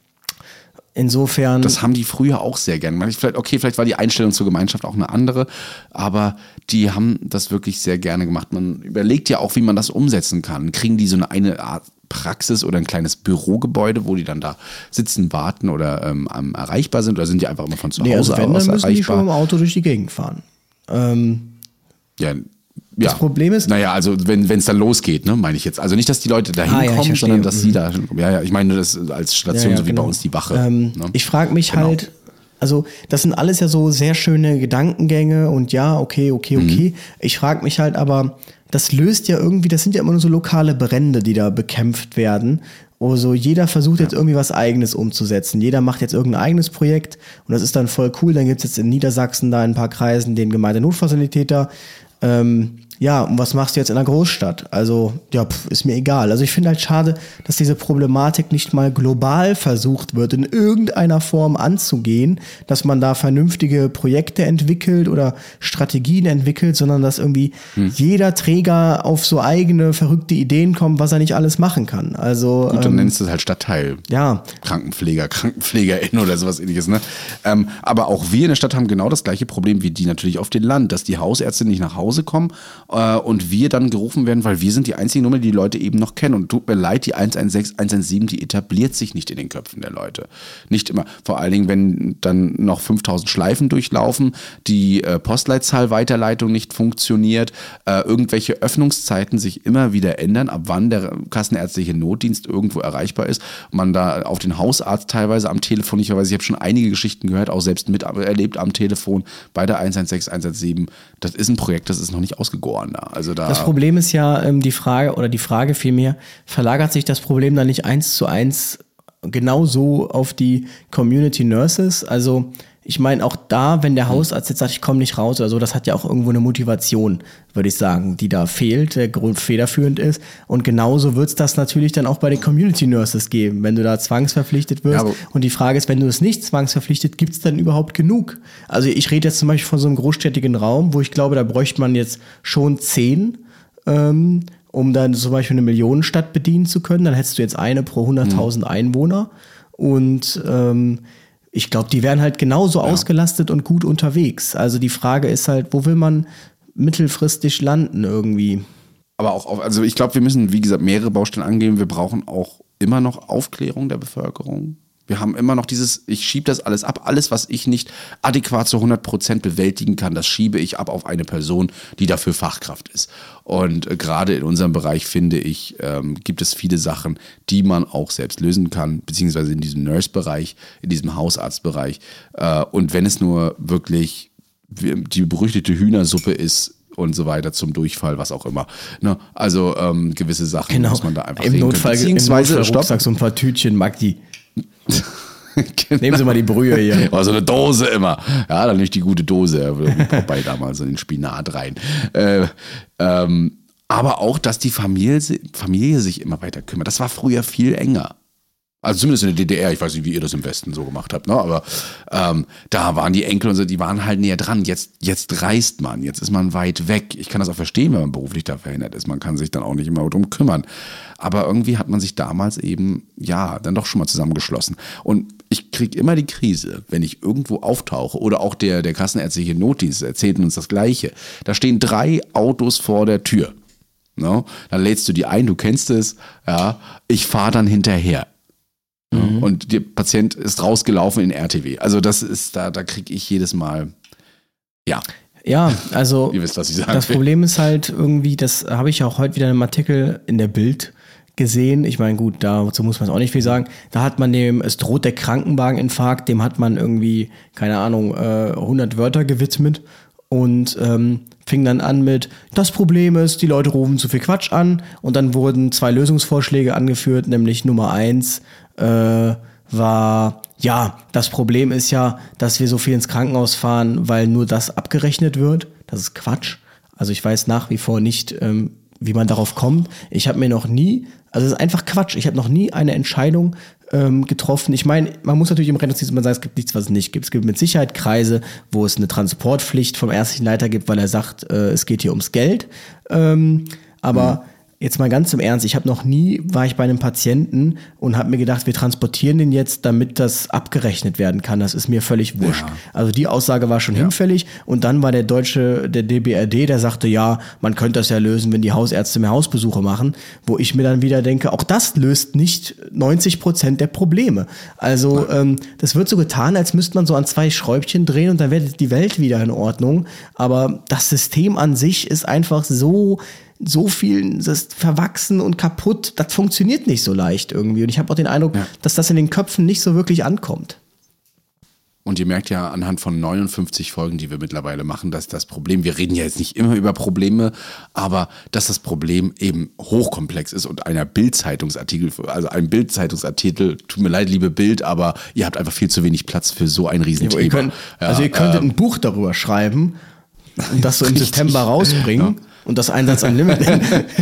insofern. Das haben die früher auch sehr gern. Vielleicht, okay, vielleicht war die Einstellung zur Gemeinschaft auch eine andere, aber die haben das wirklich sehr gerne gemacht. Man überlegt ja auch, wie man das umsetzen kann. Kriegen die so eine, eine Art Praxis oder ein kleines Bürogebäude, wo die dann da sitzen, warten oder ähm, erreichbar sind, oder sind die einfach immer von zu Hause nee, also wenn, aus dann müssen erreichbar? Die schon im Auto durch die Gegend fahren. Ähm, ja. Das ja. Problem ist... Naja, also wenn es dann losgeht, ne, meine ich jetzt. Also nicht, dass die Leute da hinkommen, ah, ja, sondern dass mhm. sie da hinkommen. Ja, ja, ich meine das als Station, ja, ja, so wie genau. bei uns die Wache. Ähm, ne? Ich frage mich genau. halt, also das sind alles ja so sehr schöne Gedankengänge und ja, okay, okay, okay. Mhm. Ich frage mich halt aber, das löst ja irgendwie, das sind ja immer nur so lokale Brände, die da bekämpft werden. Also jeder versucht jetzt irgendwie was Eigenes umzusetzen. Jeder macht jetzt irgendein eigenes Projekt und das ist dann voll cool. Dann gibt es jetzt in Niedersachsen da in ein paar Kreisen den Gemeindenotfallsanitäter. Ähm, ja, und was machst du jetzt in einer Großstadt? Also, ja, pf, ist mir egal. Also ich finde halt schade, dass diese Problematik nicht mal global versucht wird, in irgendeiner Form anzugehen, dass man da vernünftige Projekte entwickelt oder Strategien entwickelt, sondern dass irgendwie hm. jeder Träger auf so eigene verrückte Ideen kommt, was er nicht alles machen kann. Also, gut, dann ähm, nennst du es halt Stadtteil. Ja. Krankenpfleger, Krankenpflegerin oder sowas ähnliches. Ne? Ähm, aber auch wir in der Stadt haben genau das gleiche Problem wie die natürlich auf dem Land, dass die Hausärzte nicht nach Hause kommen äh, und wir dann gerufen werden, weil wir sind die einzige Nummer, die die Leute eben noch kennen. Und tut mir leid, die eins eins sechs, eins eins sieben, die etabliert sich nicht in den Köpfen der Leute. Nicht immer. Vor allen Dingen, wenn dann noch fünftausend Schleifen durchlaufen, die äh, Postleitzahl-Weiterleitung nicht funktioniert, äh, irgendwelche Öffnungszeiten sich immer wieder ändern, ab wann der kassenärztliche Notdienst irgendwo erreichbar ist, man da auf den Hausarzt teilweise am Telefon nicht verweist. Ich habe schon einige Geschichten gehört, auch selbst miterlebt am Telefon bei der eins eins sechs, eins eins sieben. Das ist ein Projekt, das ist noch nicht ausgegoren da. Also da das Problem ist ja ähm, die Frage, oder die Frage vielmehr, verlagert sich das Problem dann nicht eins zu eins genauso auf die Community Nurses? Also ich meine auch da, wenn der Hausarzt jetzt sagt, ich komme nicht raus oder so, das hat ja auch irgendwo eine Motivation, würde ich sagen, die da fehlt, der Grund federführend ist. Und genauso wird es das natürlich dann auch bei den Community Nurses geben, wenn du da zwangsverpflichtet wirst. Ja, und die Frage ist, wenn du es nicht zwangsverpflichtet, gibt es dann überhaupt genug? Also ich rede jetzt zum Beispiel von so einem großstädtigen Raum, wo ich glaube, da bräuchte man jetzt schon zehn, ähm, um dann zum Beispiel eine Millionenstadt bedienen zu können. Dann hättest du jetzt eine pro hunderttausend mhm. Einwohner. Und ähm, ich glaube, die wären halt genauso ja. ausgelastet und gut unterwegs. Also die Frage ist halt, wo will man mittelfristig landen irgendwie? Aber auch, auf, also ich glaube, wir müssen, wie gesagt, mehrere Baustellen angehen. Wir brauchen auch immer noch Aufklärung der Bevölkerung. Wir haben immer noch dieses, ich schiebe das alles ab, alles, was ich nicht adäquat zu hundert Prozent bewältigen kann, das schiebe ich ab auf eine Person, die dafür Fachkraft ist. Und äh, gerade in unserem Bereich, finde ich, ähm, gibt es viele Sachen, die man auch selbst lösen kann, beziehungsweise in diesem Nurse-Bereich, in diesem Hausarztbereich. Äh, und wenn es nur wirklich die berüchtigte Hühnersuppe ist, und so weiter zum Durchfall, was auch immer. Ne? Also ähm, gewisse Sachen genau. muss man da einfach Im Notfall, beziehungsweise im Notfall Rucksack so ein paar Tütchen Maggi. Genau. Nehmen Sie mal die Brühe hier. Oh, so eine Dose immer. Ja, dann nicht die gute Dose. Wie Popeye damals so in den Spinat rein. Äh, ähm, aber auch, dass die Familie, Familie sich immer weiter kümmert. Das war früher viel enger. Also zumindest in der D D R, ich weiß nicht, wie ihr das im Westen so gemacht habt, ne? Aber ähm, da waren die Enkel und so, die waren halt näher dran. Jetzt, jetzt reist man, jetzt ist man weit weg. Ich kann das auch verstehen, wenn man beruflich da verhindert ist. Man kann sich dann auch nicht immer drum kümmern. Aber irgendwie hat man sich damals eben, ja, dann doch schon mal zusammengeschlossen. Und ich kriege immer die Krise, wenn ich irgendwo auftauche oder auch der, der kassenärztliche Notdienst erzählt uns das Gleiche. Da stehen drei Autos vor der Tür. Ne? Dann lädst du die ein, du kennst es, ja, ich fahre dann hinterher. Mhm. Und der Patient ist rausgelaufen in R T W. Also das ist, da, da kriege ich jedes Mal, ja. Ja, also ihr wisst, was ich sagen das will. Problem ist halt irgendwie, das habe ich auch heute wieder in einem Artikel in der Bild gesehen. Ich meine, gut, dazu muss man auch nicht viel sagen. Da hat man dem, es droht der Krankenwageninfarkt, dem hat man irgendwie, keine Ahnung, äh, hundert Wörter gewidmet und ähm, fing dann an mit, das Problem ist, die Leute rufen zu viel Quatsch an, und dann wurden zwei Lösungsvorschläge angeführt, nämlich Nummer eins, Äh, war, ja, das Problem ist ja, dass wir so viel ins Krankenhaus fahren, weil nur das abgerechnet wird. Das ist Quatsch. Also ich weiß nach wie vor nicht, ähm, wie man darauf kommt. Ich habe mir noch nie, also es ist einfach Quatsch, ich habe noch nie eine Entscheidung ähm, getroffen. Ich meine, man muss natürlich im Rettungsdienst immer sagen, es gibt nichts, was es nicht gibt. Es gibt mit Sicherheit Kreise, wo es eine Transportpflicht vom ärztlichen Leiter gibt, weil er sagt, äh, es geht hier ums Geld. Ähm, aber mhm. Jetzt mal ganz im Ernst, ich habe noch nie, war ich bei einem Patienten und habe mir gedacht, wir transportieren den jetzt, damit das abgerechnet werden kann. Das ist mir völlig wurscht. Ja. Also die Aussage war schon ja. hinfällig, und dann war der deutsche, der D B R D, der sagte, ja, man könnte das ja lösen, wenn die Hausärzte mehr Hausbesuche machen, wo ich mir dann wieder denke, auch das löst nicht neunzig Prozent der Probleme. Also ähm, das wird so getan, als müsste man so an zwei Schräubchen drehen und dann wäre die Welt wieder in Ordnung. Aber das System an sich ist einfach so so viel, das ist verwachsen und kaputt, das funktioniert nicht so leicht irgendwie. Und ich habe auch den Eindruck, ja. dass das in den Köpfen nicht so wirklich ankommt. Und ihr merkt ja anhand von neunundfünfzig Folgen, die wir mittlerweile machen, dass das Problem, wir reden ja jetzt nicht immer über Probleme, aber dass das Problem eben hochkomplex ist und einer Bild-Zeitungsartikel, also ein Bild-Zeitungsartikel, tut mir leid, liebe Bild, aber ihr habt einfach viel zu wenig Platz für so ein Riesenthema. Ja, ihr könnt, ja, also ihr könntet ähm, ein Buch darüber schreiben und das so im September rausbringen. Ja. Und das Einsatz Unlimited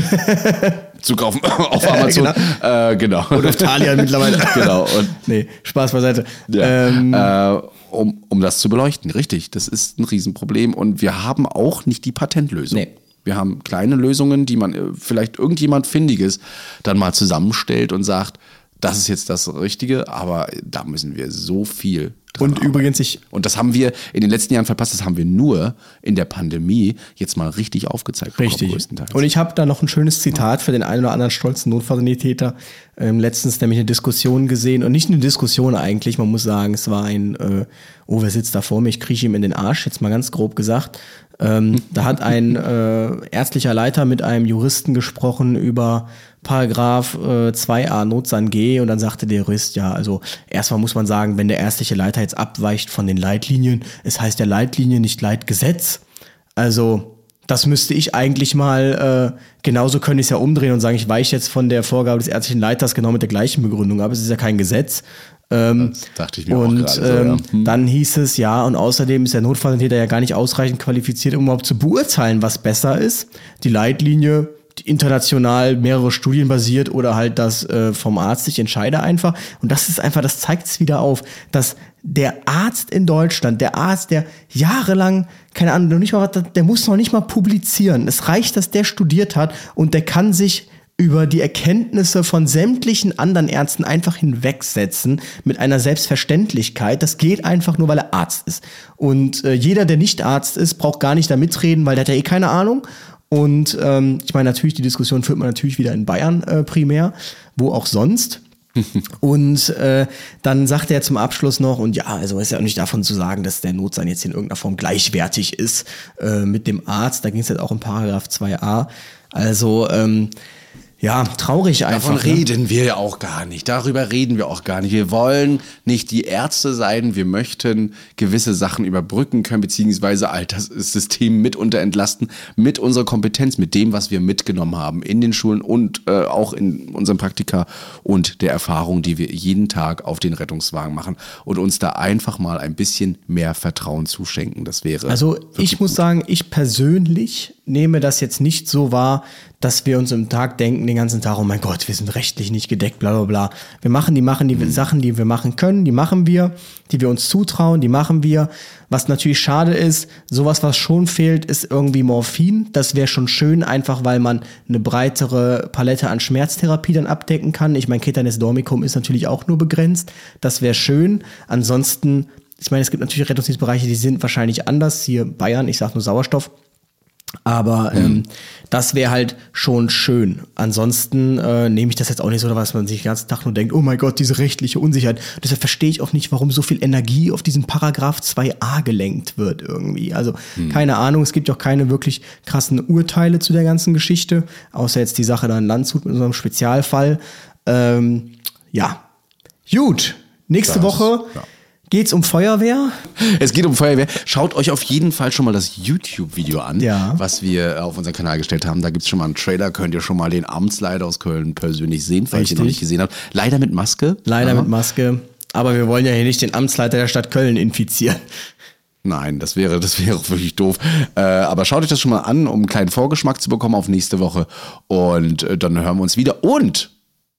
zu kaufen auf Amazon. genau. Äh, genau. Und auf Thalia mittlerweile. genau. Und nee, Spaß beiseite. Ja. Ähm, äh, um, um das zu beleuchten, richtig. Das ist ein Riesenproblem. Und wir haben auch nicht die Patentlösung. Nee. Wir haben kleine Lösungen, die man vielleicht irgendjemand Findiges dann mal zusammenstellt und sagt, das ist jetzt das Richtige, aber da müssen wir so viel Und arbeiten. Übrigens, ich. Und das haben wir in den letzten Jahren verpasst, das haben wir nur in der Pandemie jetzt mal richtig aufgezeigt bekommen. Richtig. Größtenteils. Und ich habe da noch ein schönes Zitat für den einen oder anderen stolzen Notfallsanitäter. Ähm, letztens nämlich eine Diskussion gesehen. Und nicht eine Diskussion eigentlich, man muss sagen, es war ein, äh, oh, wer sitzt da vor mir? Ich krieche ihm in den Arsch, jetzt mal ganz grob gesagt. Ähm, da hat ein äh, ärztlicher Leiter mit einem Juristen gesprochen über Paragraph äh, zwei a Notsan G und dann sagte der Jurist, ja, also erstmal muss man sagen, wenn der ärztliche Leiter jetzt abweicht von den Leitlinien, es heißt ja Leitlinie, nicht Leitgesetz. Also das müsste ich eigentlich mal, äh, genauso könnte ich es ja umdrehen und sagen, ich weiche jetzt von der Vorgabe des ärztlichen Leiters genau mit der gleichen Begründung ab, es ist ja kein Gesetz. Ähm, das dachte ich mir und, auch gerade so, ja. ähm, dann hieß es, ja, und außerdem ist der Notfallsanitäter ja gar nicht ausreichend qualifiziert, um überhaupt zu beurteilen, was besser ist. Die Leitlinie, die international mehrere Studien basiert oder halt das äh, vom Arzt, ich entscheide einfach. Und das ist einfach, das zeigt es wieder auf, dass der Arzt in Deutschland, der Arzt, der jahrelang, keine Ahnung, noch nicht mal, der muss noch nicht mal publizieren. Es reicht, dass der studiert hat und der kann sich über die Erkenntnisse von sämtlichen anderen Ärzten einfach hinwegsetzen mit einer Selbstverständlichkeit. Das geht einfach nur, weil er Arzt ist. Und äh, jeder, der nicht Arzt ist, braucht gar nicht da mitreden, weil der hat ja eh keine Ahnung. Und ähm, ich meine, natürlich, die Diskussion führt man natürlich wieder in Bayern äh, primär, wo auch sonst. Und äh, dann sagte er zum Abschluss noch, und ja, also ist ja auch nicht davon zu sagen, dass der Notsan jetzt in irgendeiner Form gleichwertig ist äh, mit dem Arzt. Da ging es jetzt auch um Paragraph zwei a. Also, ähm, ja, traurig einfach. Davon reden wir ja auch gar nicht. Darüber reden wir auch gar nicht. Wir wollen nicht die Ärzte sein. Wir möchten gewisse Sachen überbrücken können, beziehungsweise Alterssystem mitunter entlasten, mit unserer Kompetenz, mit dem, was wir mitgenommen haben in den Schulen und äh, auch in unseren Praktika und der Erfahrung, die wir jeden Tag auf den Rettungswagen machen und uns da einfach mal ein bisschen mehr Vertrauen zuschenken. Das wäre. Also ich muss gut. sagen, ich persönlich nehme das jetzt nicht so wahr, dass wir uns im Tag denken, den ganzen Tag, oh mein Gott, wir sind rechtlich nicht gedeckt, bla bla bla. Wir machen die, machen die mhm. Sachen, die wir machen können, die machen wir, die wir uns zutrauen, die machen wir. Was natürlich schade ist, sowas, was schon fehlt, ist irgendwie Morphin. Das wäre schon schön, einfach weil man eine breitere Palette an Schmerztherapie dann abdecken kann. Ich meine, Ketanes Dormicum ist natürlich auch nur begrenzt. Das wäre schön. Ansonsten, ich meine, es gibt natürlich Rettungsdienstbereiche, die sind wahrscheinlich anders. Hier Bayern, ich sag nur Sauerstoff. Aber ähm, mhm. das wäre halt schon schön. Ansonsten äh, nehme ich das jetzt auch nicht so, dass man sich den ganzen Tag nur denkt, oh mein Gott, diese rechtliche Unsicherheit. Deshalb verstehe ich auch nicht, warum so viel Energie auf diesen Paragraph zwei a gelenkt wird irgendwie. Also mhm. keine Ahnung, es gibt auch keine wirklich krassen Urteile zu der ganzen Geschichte, außer jetzt die Sache da in Landshut mit unserem Spezialfall. Ähm, ja, gut. Nächste das, Woche... Ja. Geht's um Feuerwehr? Es geht um Feuerwehr. Schaut euch auf jeden Fall schon mal das YouTube-Video an, ja. was wir auf unseren Kanal gestellt haben. Da gibt's schon mal einen Trailer, könnt ihr schon mal den Amtsleiter aus Köln persönlich sehen, falls Richtig. ihr noch nicht gesehen habt. Leider mit Maske. Leider ja. mit Maske. Aber wir wollen ja hier nicht den Amtsleiter der Stadt Köln infizieren. Nein, das wäre, das wäre wirklich doof. Äh, aber schaut euch das schon mal an, um einen kleinen Vorgeschmack zu bekommen auf nächste Woche. Und äh, dann hören wir uns wieder. Und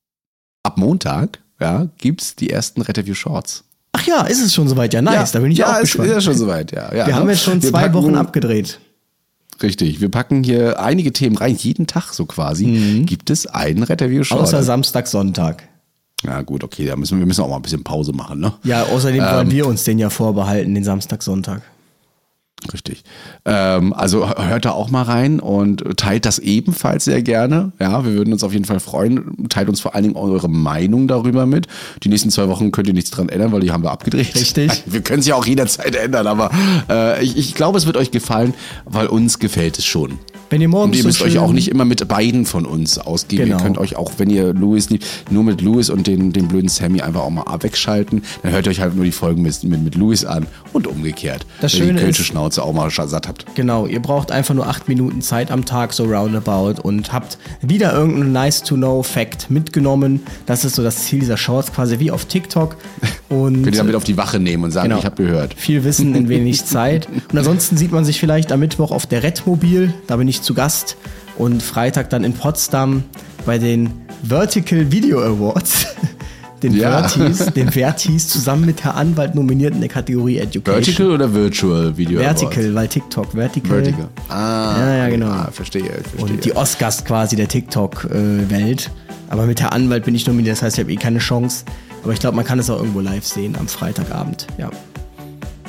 ab Montag ja, gibt's die ersten Retterview Shorts. Ach ja, ist es schon soweit? Ja, nice, ja, da bin ich ja, auch gespannt. Ja, ist ja schon soweit, ja. ja wir ne? haben jetzt schon wir zwei packen, Wochen abgedreht. Richtig, wir packen hier einige Themen rein. Jeden Tag so quasi mhm. gibt es einen Retterview-Short. Außer Samstag, Sonntag. Ja gut, okay, da müssen wir, wir müssen auch mal ein bisschen Pause machen, ne? Ja, außerdem ähm, wollen wir uns den ja vorbehalten, den Samstag, Sonntag. Richtig. Ähm, also hört da auch mal rein und teilt das ebenfalls sehr gerne. Ja, wir würden uns auf jeden Fall freuen. Teilt uns vor allen Dingen eure Meinung darüber mit. Die nächsten zwei Wochen könnt ihr nichts dran ändern, weil die haben wir abgedreht. Richtig. Wir können es ja auch jederzeit ändern, aber äh, ich, ich glaube, es wird euch gefallen, weil uns gefällt es schon. Wenn ihr morgens und ihr so müsst euch auch nicht immer mit beiden von uns ausgeben. Genau. Ihr könnt euch auch, wenn ihr Louis liebt, nur mit Louis und den, den blöden Sammy einfach auch mal wegschalten. Dann hört ihr euch halt nur die Folgen mit, mit, mit Louis an und umgekehrt. Das wenn Schöne ihr die Kölsche ist, Schnauze auch mal satt habt. Genau, ihr braucht einfach nur acht Minuten Zeit am Tag, so roundabout, und habt wieder irgendeinen Nice-to-know-Fact mitgenommen. Das ist so das Ziel dieser Shorts, quasi wie auf TikTok. Und könnt ihr damit auf die Wache nehmen und sagen, genau, ich habe gehört. Viel Wissen in wenig Zeit. Und ansonsten sieht man sich vielleicht am Mittwoch auf der Redmobil, da bin ich zu Gast. Und Freitag dann in Potsdam bei den Vertical Video Awards. Den ja. Vertis, den Vertis zusammen mit Herr Anwalt nominiert in der Kategorie Education. Vertical oder Virtual Video Vertical, Awards? Weil TikTok. Vertical. Vertical. Ah, ja, ja, genau. Ah, verstehe, verstehe. Und die Oscars quasi der TikTok-Welt. Aber mit Herr Anwalt bin ich nominiert, das heißt, ich habe eh keine Chance. Aber ich glaube, man kann es auch irgendwo live sehen am Freitagabend. Ja.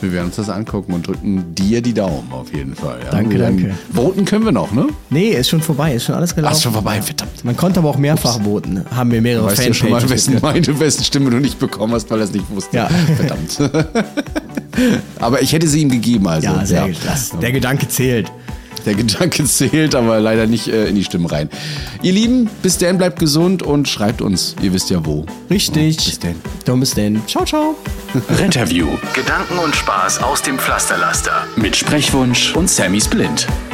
Wir werden uns das angucken und drücken dir die Daumen auf jeden Fall. Ja? Danke, danke. Voten können wir noch, ne? Nee, ist schon vorbei, ist schon alles gelaufen. Ach, ist schon vorbei, verdammt. Man konnte aber auch mehrfach Ups. voten. Haben wir mehrere Fanpages. Weißt du schon mal, wessen, meine, wessen Stimme du nicht bekommen hast, weil er es nicht wusste. Ja. Verdammt. Aber ich hätte sie ihm gegeben, also. Ja, sehr ja. Gut. Der Gedanke zählt. Der Gedanke zählt, aber leider nicht äh, in die Stimmen rein. Ihr Lieben, bis dann, bleibt gesund und schreibt uns. Ihr wisst ja wo. Richtig. Und bis dann. Dann bis dann. Ciao, ciao. Retterview. Gedanken und Spaß aus dem Pflasterlaster. Mit Sprechwunsch und Sammy Splint.